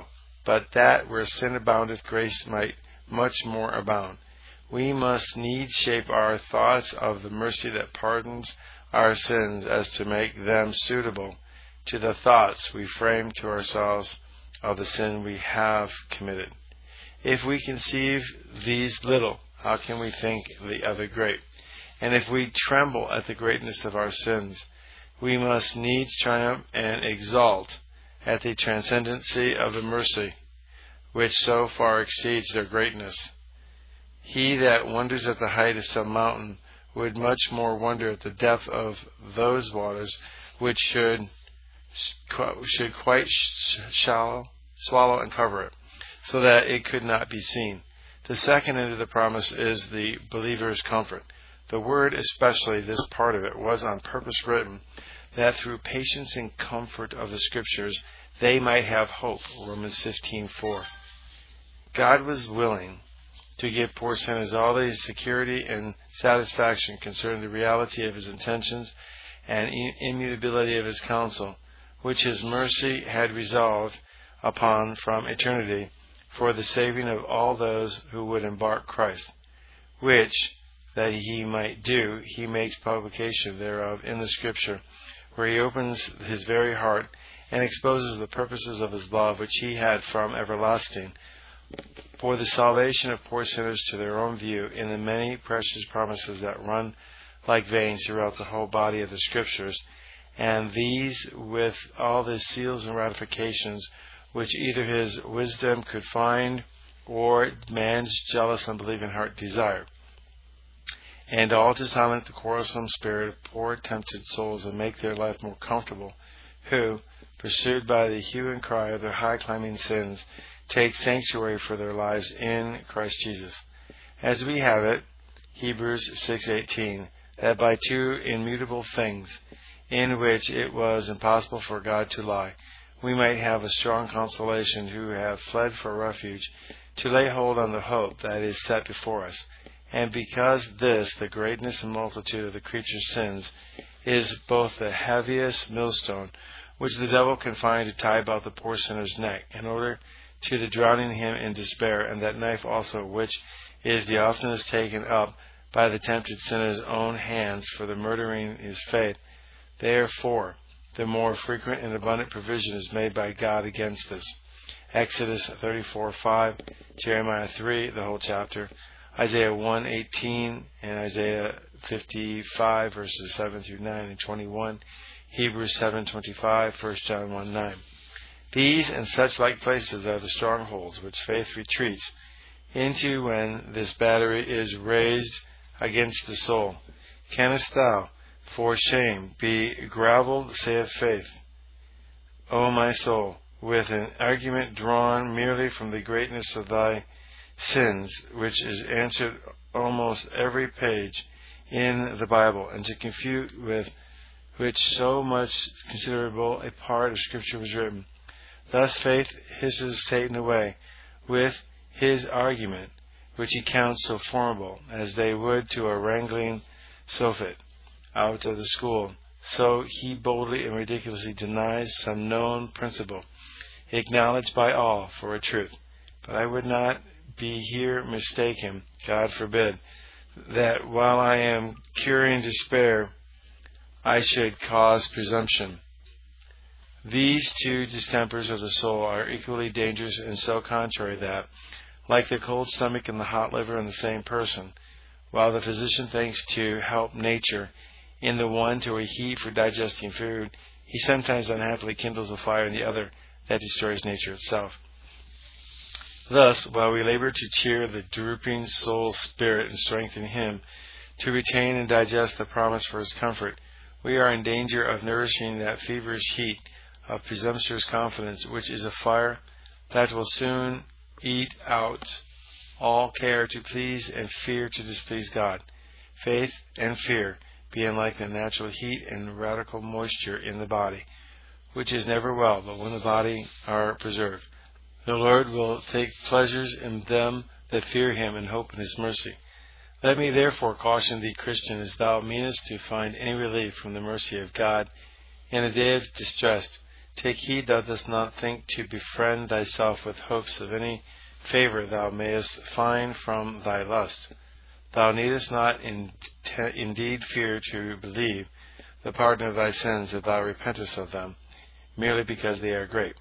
but that where sin aboundeth, grace might much more abound. We must needs shape our thoughts of the mercy that pardons our sins as to make them suitable to the thoughts we frame to ourselves of the sin we have committed. If we conceive these little, how can we think the other great? And if we tremble at the greatness of our sins, we must needs triumph and exult at the transcendency of the mercy, which so far exceeds their greatness. He that wonders at the height of some mountain would much more wonder at the depth of those waters, which should should quite shallow, swallow and cover it, so that it could not be seen. The second end of the promise is the believer's comfort. The word, especially this part of it, was on purpose written, that through patience and comfort of the Scriptures they might have hope. Romans fifteen four. God was willing to give poor sinners all the security and satisfaction concerning the reality of His intentions and immutability of His counsel, which His mercy had resolved upon from eternity for the saving of all those who would embark Christ, which, that He might do, He makes publication thereof in the Scripture, where He opens His very heart and exposes the purposes of His love, which He had from everlasting, for the salvation of poor sinners to their own view, in the many precious promises that run like veins throughout the whole body of the Scriptures, and these with all the seals and ratifications which either His wisdom could find or man's jealous unbelieving heart desire, and all to silence the quarrelsome spirit of poor tempted souls and make their life more comfortable, who, pursued by the hue and cry of their high climbing sins, take sanctuary for their lives in Christ Jesus. As we have it, Hebrews six eighteen, that by two immutable things, in which it was impossible for God to lie, we might have a strong consolation who have fled for refuge, to lay hold on the hope that is set before us. And because this, the greatness and multitude of the creature's sins, is both the heaviest millstone which the devil can find to tie about the poor sinner's neck, in order to the drowning him in despair, and that knife also which is the oftenest taken up by the tempted sinner's own hands for the murdering his faith, therefore the more frequent and abundant provision is made by God against this. Exodus thirty-four five, Jeremiah three, the whole chapter, Isaiah one eighteen, and Isaiah fifty-five, verses seven through nine and twenty-one, Hebrews seven twenty-five, First John one nine. These and such like places are the strongholds which faith retreats into when this battery is raised against the soul. Canst thou, for shame, be gravelled, saith faith, O my soul, with an argument drawn merely from the greatness of thy sins, which is answered almost every page in the Bible, and to confute with which so much considerable a part of Scripture was written. Thus faith hisses Satan away with his argument, which he counts so formidable, as they would to a wrangling sophet out of the school. So he boldly and ridiculously denies some known principle, acknowledged by all for a truth. But I would not be here mistaken, God forbid, that while I am curing despair, I should cause presumption. These two distempers of the soul are equally dangerous and so contrary that, like the cold stomach and the hot liver in the same person, while the physician thinks to help nature in the one to a heat for digesting food, he sometimes unhappily kindles a fire in the other that destroys nature itself. Thus, while we labor to cheer the drooping soul's spirit and strengthen him to retain and digest the promise for his comfort, we are in danger of nourishing that feverish heat of presumptuous confidence, which is a fire that will soon eat out all care to please and fear to displease God. Faith and fear being like the natural heat and radical moisture in the body, which is never well, but when the body are preserved. The Lord will take pleasures in them that fear him and hope in his mercy. Let me therefore caution thee, Christian, as thou meanest to find any relief from the mercy of God in a day of distress, Take heed thou dost not think to befriend thyself with hopes of any favor thou mayest find from thy lust. Thou needest not in te- indeed fear to believe the pardon of thy sins if thou repentest of them, merely because they are great.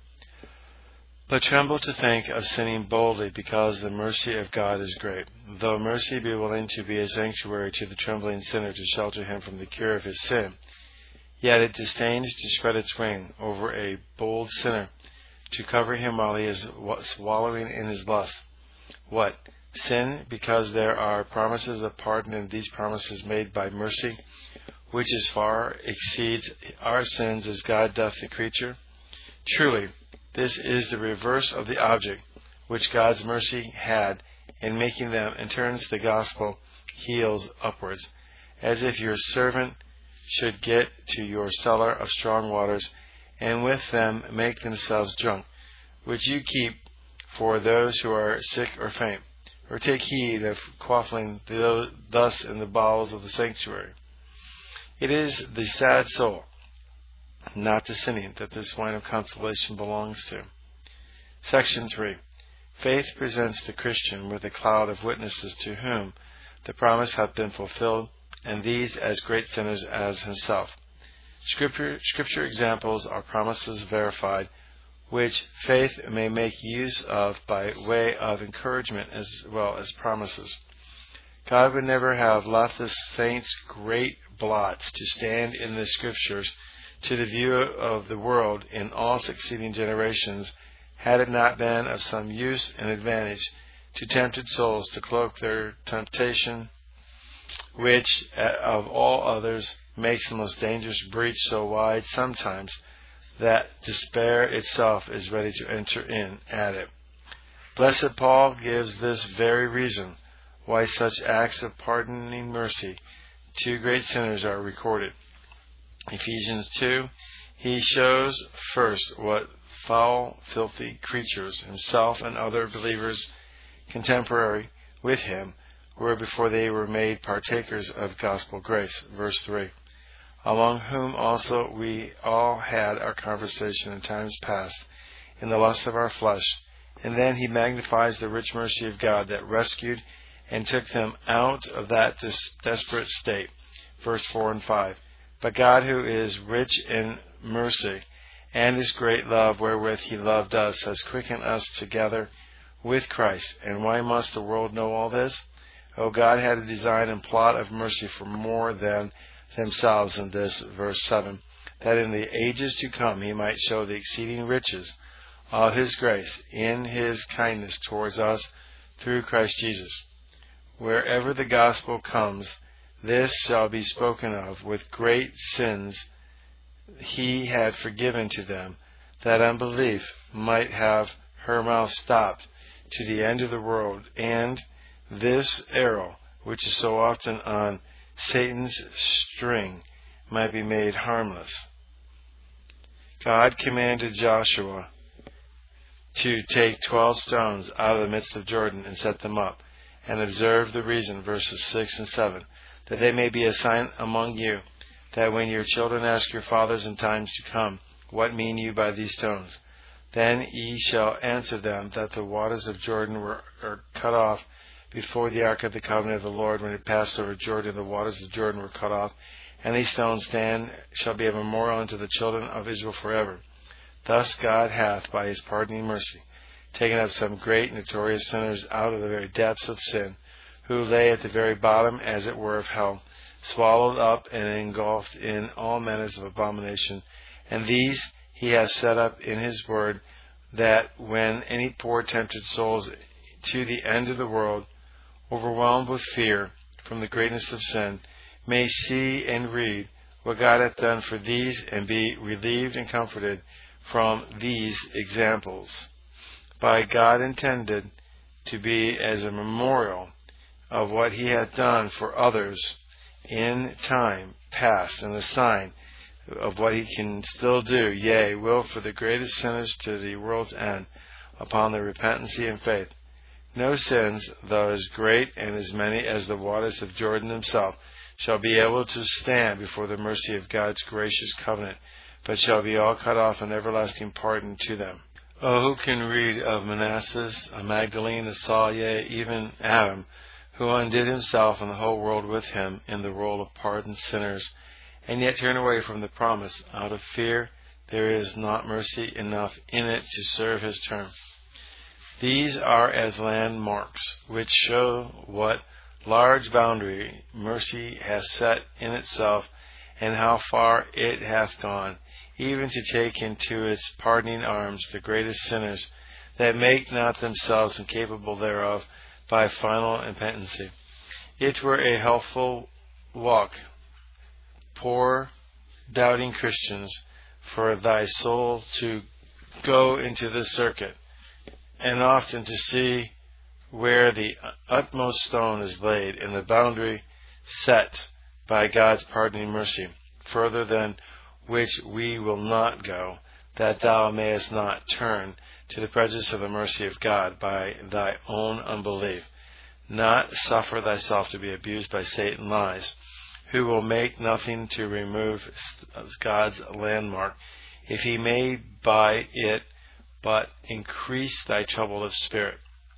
But tremble to think of sinning boldly, because the mercy of God is great. Though mercy be willing to be a sanctuary to the trembling sinner to shelter him from the cure of his sin, yet it disdains to spread its wing over a bold sinner, to cover him while he is wallowing in his lust. What? Sin, because there are promises of pardon, and these promises made by mercy, which as far exceeds our sins as God doth the creature? Truly, this is the reverse of the object which God's mercy had in making them, and turns the gospel heels upwards, as if your servant should get to your cellar of strong waters, and with them make themselves drunk, which you keep for those who are sick or faint, or take heed of quaffing thus in the bowels of the sanctuary. It is the sad soul, not the sinning, that this wine of consolation belongs to. Section three. Faith presents the Christian with a cloud of witnesses to whom the promise hath been fulfilled, and these as great sinners as himself. Scripture, scripture examples are promises verified, which faith may make use of by way of encouragement as well as promises. God would never have left the saints great blots to stand in the Scriptures to the view of the world in all succeeding generations, had it not been of some use and advantage to tempted souls to cloak their temptation, which of all others makes the most dangerous breach so wide sometimes that despair itself is ready to enter in at it. Blessed Paul gives this very reason why such acts of pardoning mercy to great sinners are recorded. Ephesians two, he shows first what foul, filthy creatures himself and other believers contemporary with him were before they were made partakers of gospel grace. Verse three, among whom also we all had our conversation in times past in the lust of our flesh. And then he magnifies the rich mercy of God that rescued and took them out of that dis- desperate state. Verse four and five. But God, who is rich in mercy, and his great love wherewith he loved us, has quickened us together with Christ. And why must the world know all this? Oh, God had a design and plot of mercy for more than themselves in this, verse seven, that in the ages to come he might show the exceeding riches of his grace in his kindness towards us through Christ Jesus. Wherever the gospel comes, this shall be spoken of, with great sins he had forgiven to them, that unbelief might have her mouth stopped to the end of the world, and this arrow, which is so often on Satan's string, might be made harmless. God commanded Joshua to take twelve stones out of the midst of Jordan and set them up, and observe the reason, verses six and seven, that they may be a sign among you, that when your children ask your fathers in times to come, what mean you by these stones? Then ye shall answer them that the waters of Jordan were are cut off before the ark of the covenant of the Lord. When it passed over Jordan, the waters of Jordan were cut off, and these stones stand shall be a memorial unto the children of Israel forever. Thus God hath, by his pardoning mercy, taken up some great notorious sinners out of the very depths of sin, who lay at the very bottom, as it were, of hell, swallowed up and engulfed in all manners of abomination. And these he has set up in his word, that when any poor tempted souls to the end of the world, overwhelmed with fear from the greatness of sin, may see and read what God hath done for these, and be relieved and comforted from these examples, by God intended to be as a memorial of what he hath done for others in time past, and a sign of what he can still do, yea, will for the greatest sinners to the world's end, upon their repentancy and faith. No sins, though as great and as many as the waters of Jordan himself, shall be able to stand before the mercy of God's gracious covenant, but shall be all cut off, and everlasting pardon to them. Oh, who can read of Manasseh, a Magdalene, a Saul, yea, even Adam, who undid himself and the whole world with him in the roll of pardoned sinners, and yet turn away from the promise out of fear there is not mercy enough in it to serve his term. These are as landmarks which show what large boundary mercy has set in itself, and how far it hath gone, even to take into its pardoning arms the greatest sinners, that make not themselves incapable thereof by final impenitency. It were a healthful walk, poor doubting Christians, for thy soul to go into this circuit, and often to see where the utmost stone is laid, and the boundary set by God's pardoning mercy, further than which we will not go, that thou mayest not turn to the prejudice of the mercy of God by thy own unbelief, not suffer thyself to be abused by Satan lies, who will make nothing to remove God's landmark, if he may by it but increase thy trouble of spirit.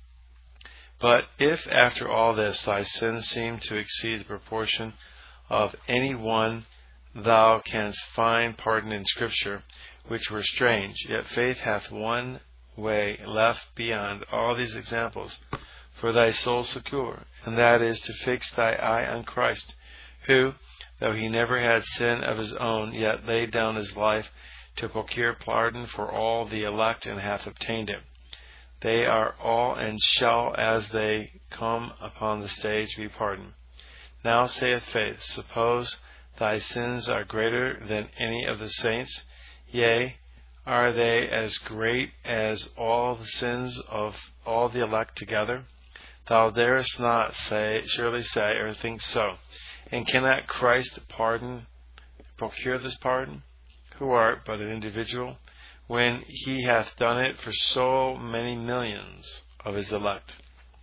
But if after all this thy sins seem to exceed the proportion of any one thou canst find pardon in Scripture, which were strange, yet faith hath one way left beyond all these examples for thy soul secure, and that is to fix thy eye on Christ, who, though he never had sin of his own, yet laid down his life to procure pardon for all the elect, and hath obtained it. They are all and shall, as they come upon the stage, be pardoned. Now saith faith, suppose thy sins are greater than any of the saints, yea, are they as great as all the sins of all the elect together? Thou darest not say, surely say, or think so. And cannot Christ pardon, procure this pardon, who art but an individual, when he hath done it for so many millions of his elect?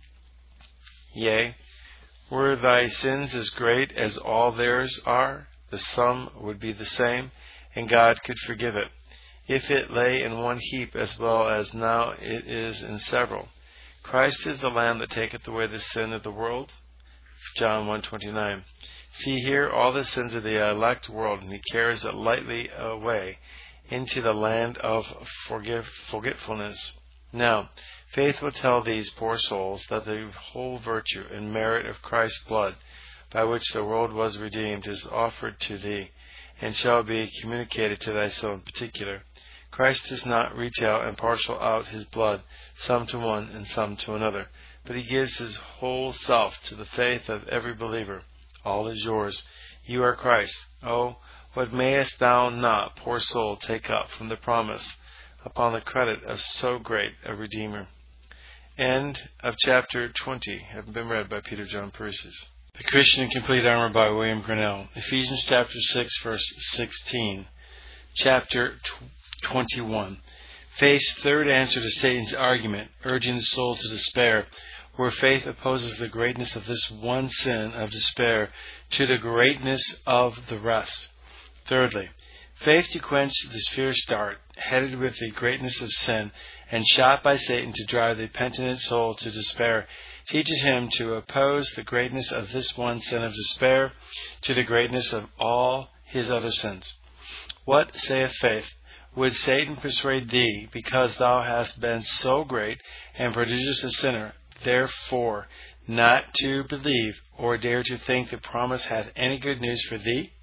Yea, were thy sins as great as all theirs are, the sum would be the same, and God could forgive it, if it lay in one heap as well as now it is in several. Christ is the Lamb that taketh away the sin of the world. John one twenty-nine. See here all the sins of the elect world, and he carries it lightly away into the land of forgive, forgetfulness. Now, faith will tell these poor souls that the whole virtue and merit of Christ's blood, by which the world was redeemed, is offered to thee, and shall be communicated to thy soul in particular. Christ does not reach out and parcel out his blood, some to one and some to another, but he gives his whole self to the faith of every believer. All is yours. You are Christ. Oh, what mayest thou not, poor soul, take up from the promise upon the credit of so great a Redeemer? End of chapter twenty, have been read by Peter John Paresis. The Christian in Complete Armor by William Grinnell. Ephesians chapter six, verse sixteen. Chapter twenty-one. Faith's third answer to Satan's argument, urging the soul to despair, where faith opposes the greatness of this one sin of despair to the greatness of the rest. Thirdly, faith to quench this fierce dart, headed with the greatness of sin, and shot by Satan to drive the penitent soul to despair, teaches him to oppose the greatness of this one sin of despair to the greatness of all his other sins. What saith faith? Would Satan persuade thee, because thou hast been so great and prodigious a sinner, therefore not to believe or dare to think the promise hath any good news for thee?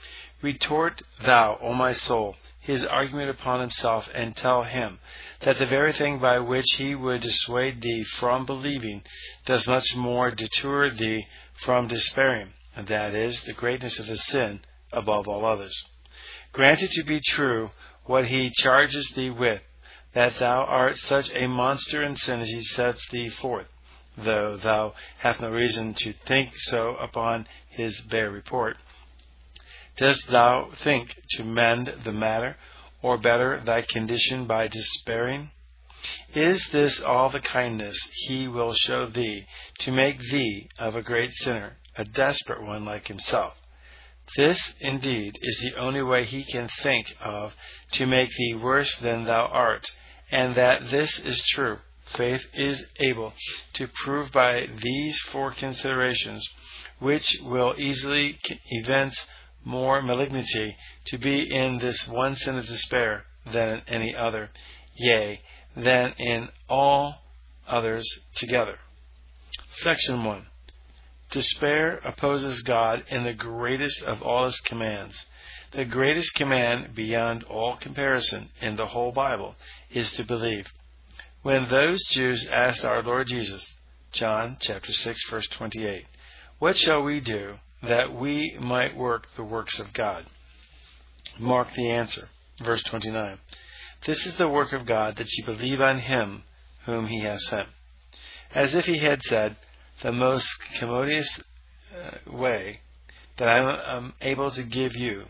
Retort thou, O my soul, his argument upon himself, and tell him that the very thing by which he would dissuade thee from believing does much more deter thee from despairing, and that is the greatness of the sin above all others. Grant it to be true what he charges thee with, that thou art such a monster in sin as he sets thee forth, though thou hast no reason to think so upon his bare report. Dost thou think to mend the matter, or better thy condition by despairing? Is this all the kindness he will show thee, to make thee of a great sinner, a desperate one like himself? This, indeed, is the only way he can think of to make thee worse than thou art, and that this is true. Faith is able to prove by these four considerations, which will easily evince more malignity, to be in this one sin of despair than in any other, yea, than in all others together. Section one. Despair opposes God in the greatest of all his commands. The greatest command, beyond all comparison, in the whole Bible, is to believe. When those Jews asked our Lord Jesus, John chapter six, verse twenty-eight, "What shall we do that we might work the works of God?" Mark the answer, verse twenty-nine. "This is the work of God, that ye believe on him whom he has sent." As if he had said, the most commodious uh, way that I am able to give you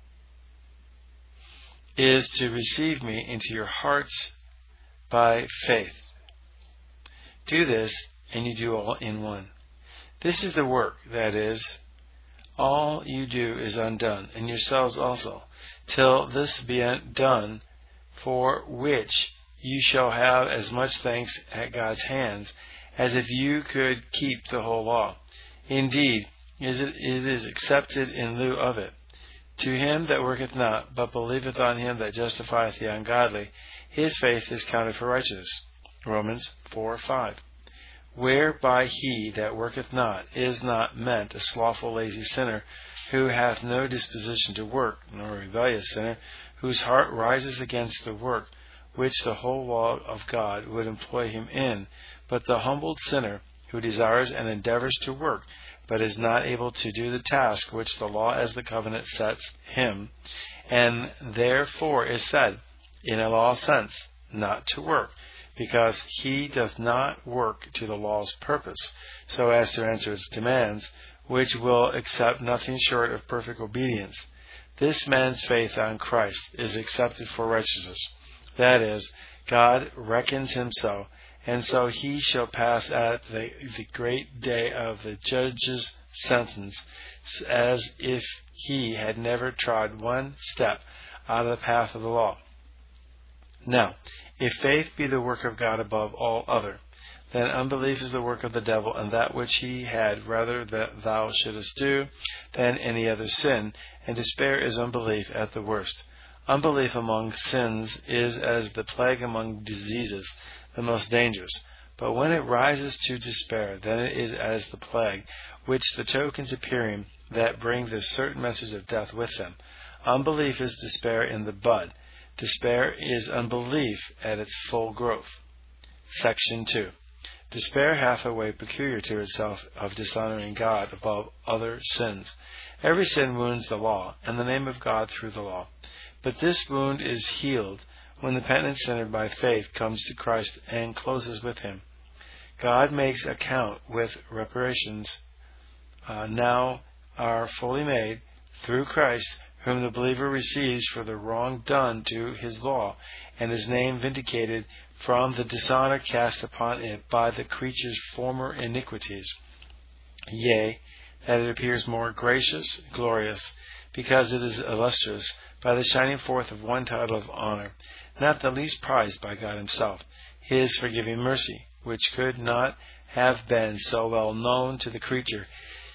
is to receive me into your hearts by faith. Do this, and you do all in one. This is the work, that is, all you do is undone, and yourselves also, till this be done, for which you shall have as much thanks at God's hands as if you could keep the whole law. Indeed, it is accepted in lieu of it. To him that worketh not, but believeth on him that justifieth the ungodly, his faith is counted for righteousness. Romans four five. Whereby he that worketh not is not meant a slothful, lazy sinner, who hath no disposition to work, nor a rebellious sinner, whose heart rises against the work which the whole law of God would employ him in, but the humbled sinner, who desires and endeavors to work, but is not able to do the task which the law as the covenant sets him, and therefore is said, in a law sense, not to work, because he doth not work to the law's purpose, so as to answer its demands, which will accept nothing short of perfect obedience. This man's faith on Christ is accepted for righteousness. That is, God reckons him so, and so he shall pass at the, the great day of the judge's sentence, as if he had never trod one step out of the path of the law. Now, if faith be the work of God above all other, then unbelief is the work of the devil, and that which he had rather that thou shouldest do than any other sin, and despair is unbelief at the worst. Unbelief among sins is as the plague among diseases, the most dangerous. But when it rises to despair, then it is as the plague, which the tokens appearing that bring this certain message of death with them. Unbelief is despair in the bud. Despair is unbelief at its full growth. Section two. Despair hath a way peculiar to itself of dishonoring God above other sins. Every sin wounds the law, and the name of God through the law. But this wound is healed when the penitent sinner by faith comes to Christ and closes with him. God makes account with reparations uh, now are fully made through Christ, whom the believer receives for the wrong done to his law, and his name vindicated from the dishonor cast upon it by the creature's former iniquities. Yea, that it appears more gracious, glorious, because it is illustrious, by the shining forth of one title of honor, not the least prized by God himself, his forgiving mercy, which could not have been so well known to the creature,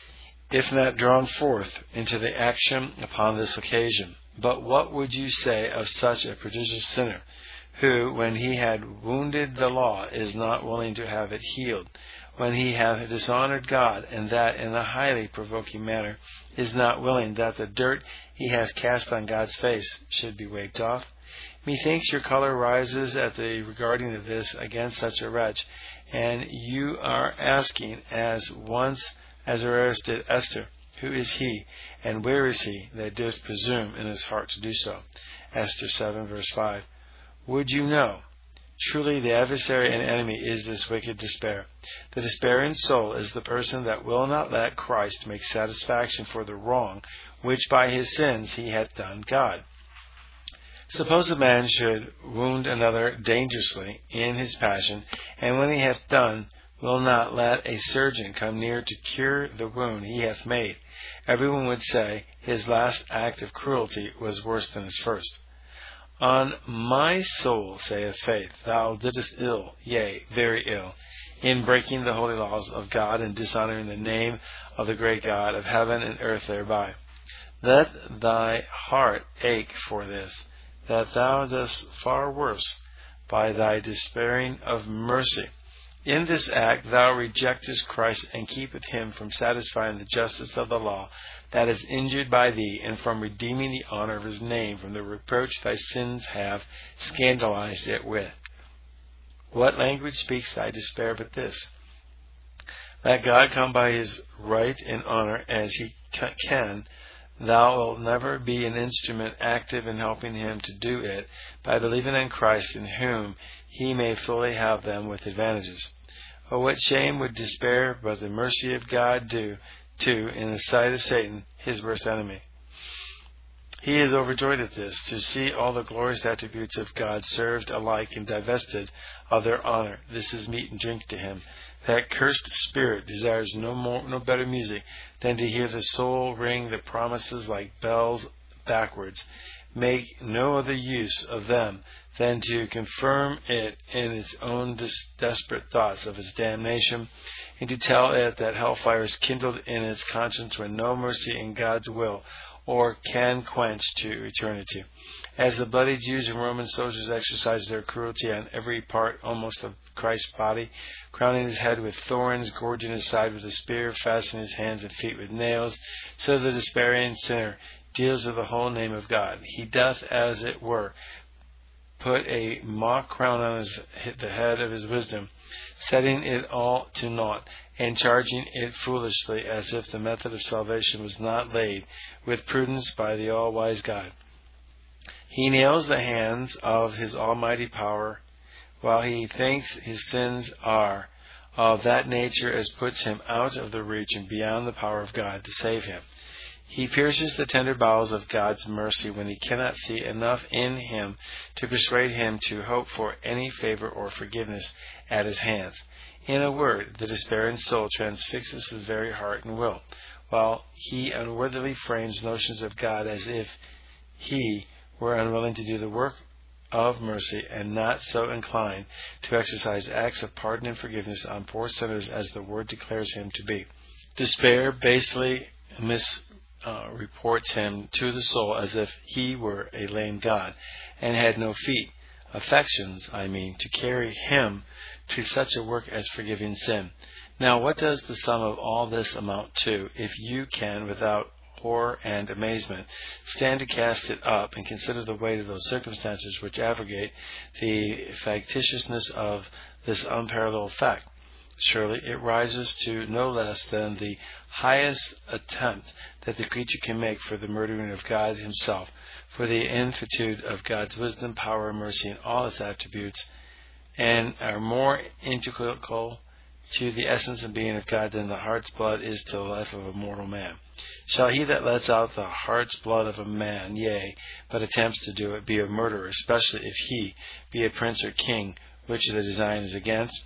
if not drawn forth into the action upon this occasion. But what would you say of such a prodigious sinner, who, when he had wounded the law, is not willing to have it healed, when he hath dishonored God, and that in a highly provoking manner, is not willing that the dirt he has cast on God's face should be wiped off? Methinks your color rises at the regarding of this against such a wretch, and you are asking, as once Ahasuerus did Esther, who is he, and where is he that doeth presume in his heart to do so? Esther seven, verse five. Would you know? Truly the adversary and enemy is this wicked despair. The despairing soul is the person that will not let Christ make satisfaction for the wrong which by his sins he hath done God. Suppose a man should wound another dangerously in his passion, and when he hath done will not let a surgeon come near to cure the wound he hath made. Everyone would say, his last act of cruelty was worse than his first. On my soul, saith Faith, thou didst ill, yea, very ill, in breaking the holy laws of God and dishonoring the name of the great God of heaven and earth thereby. Let thy heart ache for this, that thou dost far worse by thy despairing of mercy. In this act thou rejectest Christ and keepeth him from satisfying the justice of the law that is injured by thee, and from redeeming the honor of his name from the reproach thy sins have scandalized it with. What language speaks thy despair but this? Let God come by his right and honor as he can. Thou wilt never be an instrument active in helping him to do it by believing in Christ, in whom he may fully have them with advantages. Oh, what shame would despair but the mercy of God do to, in the sight of Satan, his worst enemy? He is overjoyed at this, to see all the glorious attributes of God served alike and divested of their honor. This is meat and drink to him. That cursed spirit desires no more, no better music than to hear the soul ring the promises like bells backwards. Make no other use of them than to confirm it in its own dis- desperate thoughts of its damnation, and to tell it that hellfire is kindled in its conscience when no mercy in God's will or can quench to eternity. As the bloody Jews and Roman soldiers exercised their cruelty on every part almost of Christ's body, crowning his head with thorns, gorging his side with a spear, fastening his hands and feet with nails, so the despairing sinner deals with the whole name of God. He doth, as it were, put a mock crown on his, the head of his wisdom, setting it all to naught, and charging it foolishly, as if the method of salvation was not laid with prudence by the all-wise God. He nails the hands of his almighty power, while he thinks his sins are of that nature as puts him out of the reach and beyond the power of God to save him. He pierces the tender bowels of God's mercy when he cannot see enough in him to persuade him to hope for any favor or forgiveness at his hands. In a word, the despairing soul transfixes his very heart and will, while he unworthily frames notions of God as if he were unwilling to do the work of mercy, and not so inclined to exercise acts of pardon and forgiveness on poor sinners as the Word declares him to be. Despair basely misreports uh, him to the soul as if he were a lame God, and had no feet, affections, I mean, to carry him to such a work as forgiving sin. Now, what does the sum of all this amount to, if you can, without horror and amazement, stand to cast it up and consider the weight of those circumstances which abrogate the factitiousness of this unparalleled fact? Surely it rises to no less than the highest attempt that the creature can make for the murdering of God himself, for the infinitude of God's wisdom, power, and mercy in all its attributes, and are more integral to the essence and being of God than the heart's blood is to the life of a mortal man. Shall he that lets out the heart's blood of a man, yea, but attempts to do it, be a murderer, especially if he be a prince or king, which the design is against,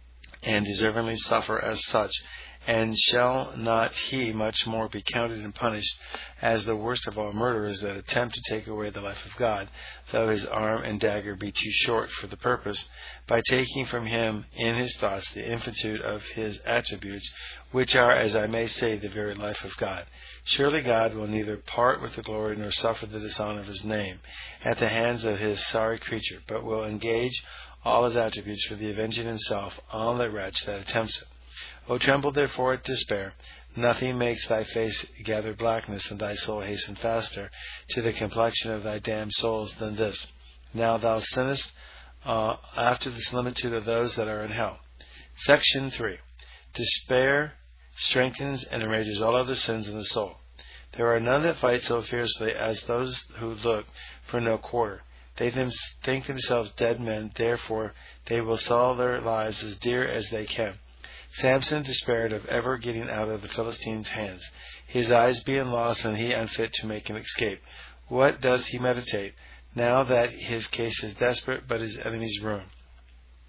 and deservingly suffer as such? And shall not he much more be counted and punished as the worst of all murderers that attempt to take away the life of God, though his arm and dagger be too short for the purpose, by taking from him in his thoughts the infinitude of his attributes, which are, as I may say, the very life of God? Surely God will neither part with the glory nor suffer the dishonor of his name at the hands of his sorry creature, but will engage all his attributes for the avenging himself on the wretch that attempts it. O tremble therefore at despair. Nothing makes thy face gather blackness, and thy soul hasten faster to the complexion of thy damned souls than this. Now thou sinnest uh, after the similitude of those that are in hell. Section three. Despair strengthens and enrages all other sins in the soul. There are none that fight so fiercely as those who look for no quarter. They them think themselves dead men, therefore they will sell their lives as dear as they can. Samson despaired of ever getting out of the Philistines' hands, his eyes being lost and he unfit to make an escape. What does he meditate, now that his case is desperate but his enemy's ruin?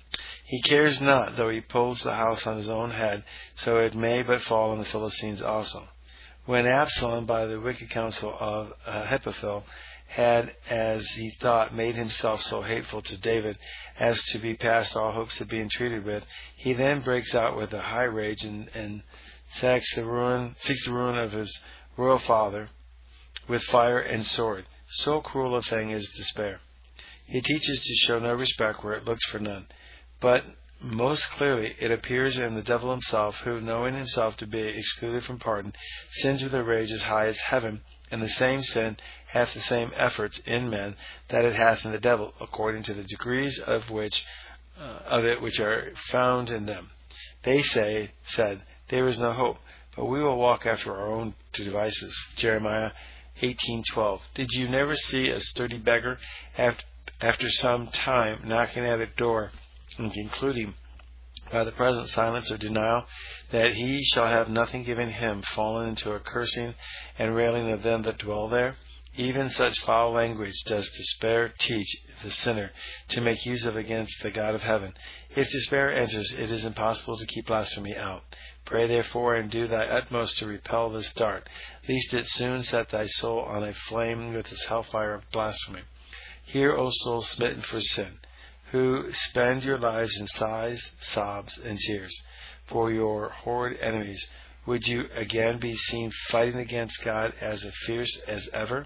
He cares not, though he pulls the house on his own head, so it may but fall on the Philistines also. When Absalom, by the wicked counsel of Ahithophel, had, as he thought, made himself so hateful to David as to be past all hopes of being treated with, he then breaks out with a high rage and, and seeks the ruin, seeks the ruin of his royal father with fire and sword. So cruel a thing is despair. He teaches to show no respect where it looks for none. But most clearly it appears in the devil himself, who, knowing himself to be excluded from pardon, sins with a rage as high as heaven, and the same sin hath the same efforts in men that it hath in the devil, according to the degrees of which uh, of it which are found in them. They say, said, there is no hope, but we will walk after our own devices. Jeremiah eighteen twelve. Did you never see a sturdy beggar after, after some time knocking at a door and concluding by the present silence or denial that he shall have nothing given him, fallen into a cursing and railing of them that dwell there? Even such foul language does despair teach the sinner to make use of against the God of heaven. If despair enters, it is impossible to keep blasphemy out. Pray therefore, and do thy utmost to repel this dart, lest it soon set thy soul on a flame with its hellfire of blasphemy. Hear, O soul smitten for sin, who spend your lives in sighs, sobs, and tears for your horrid enemies. Would you again be seen fighting against God as fierce as ever?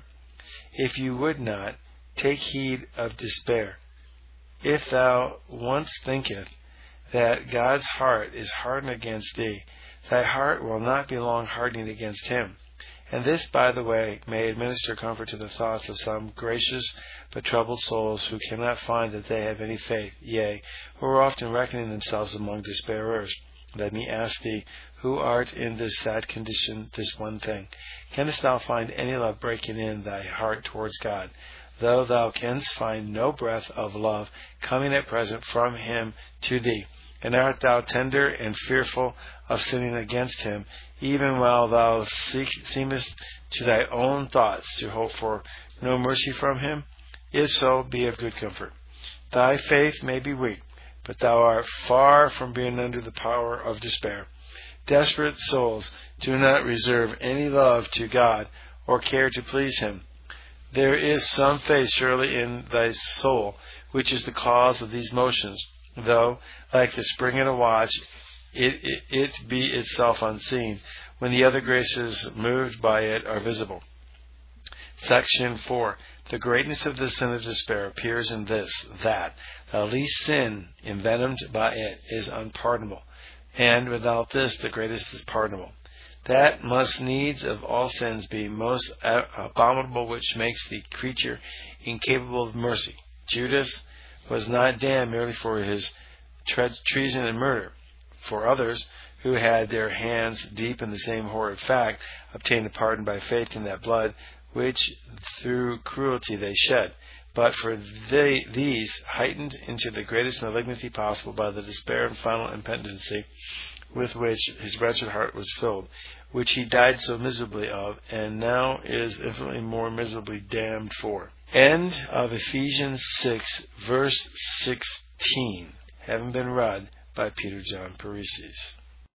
If you would not, take heed of despair. If thou once thinkest that God's heart is hardened against thee, thy heart will not be long hardening against him. And this, by the way, may administer comfort to the thoughts of some gracious but troubled souls who cannot find that they have any faith, yea, who are often reckoning themselves among despairers. Let me ask thee, who art in this sad condition, this one thing: canst thou find any love breaking in thy heart towards God, though thou canst find no breath of love coming at present from him to thee? And art thou tender and fearful of sinning against him, even while thou seek, seemest to thy own thoughts to hope for no mercy from him? If so, be of good comfort. Thy faith may be weak, but thou art far from being under the power of despair. Desperate souls do not reserve any love to God or care to please him. There is some faith surely in thy soul which is the cause of these motions, though, like the spring in a watch, it, it, it be itself unseen, when the other graces moved by it are visible. Section four. The greatness of the sin of despair appears in this, that the least sin envenomed by it is unpardonable, and without this the greatest is pardonable. That must needs of all sins be most abominable which makes the creature incapable of mercy. Judas was not damned merely for his tre- treason and murder. For others, who had their hands deep in the same horrid fact, obtained a pardon by faith in that blood which through cruelty they shed. But for they, these, heightened into the greatest malignity possible by the despair and final impotency with which his wretched heart was filled, which he died so miserably of, and now is infinitely more miserably damned for. End of Ephesians six, verse sixteen, having been read by Peter John Paresis.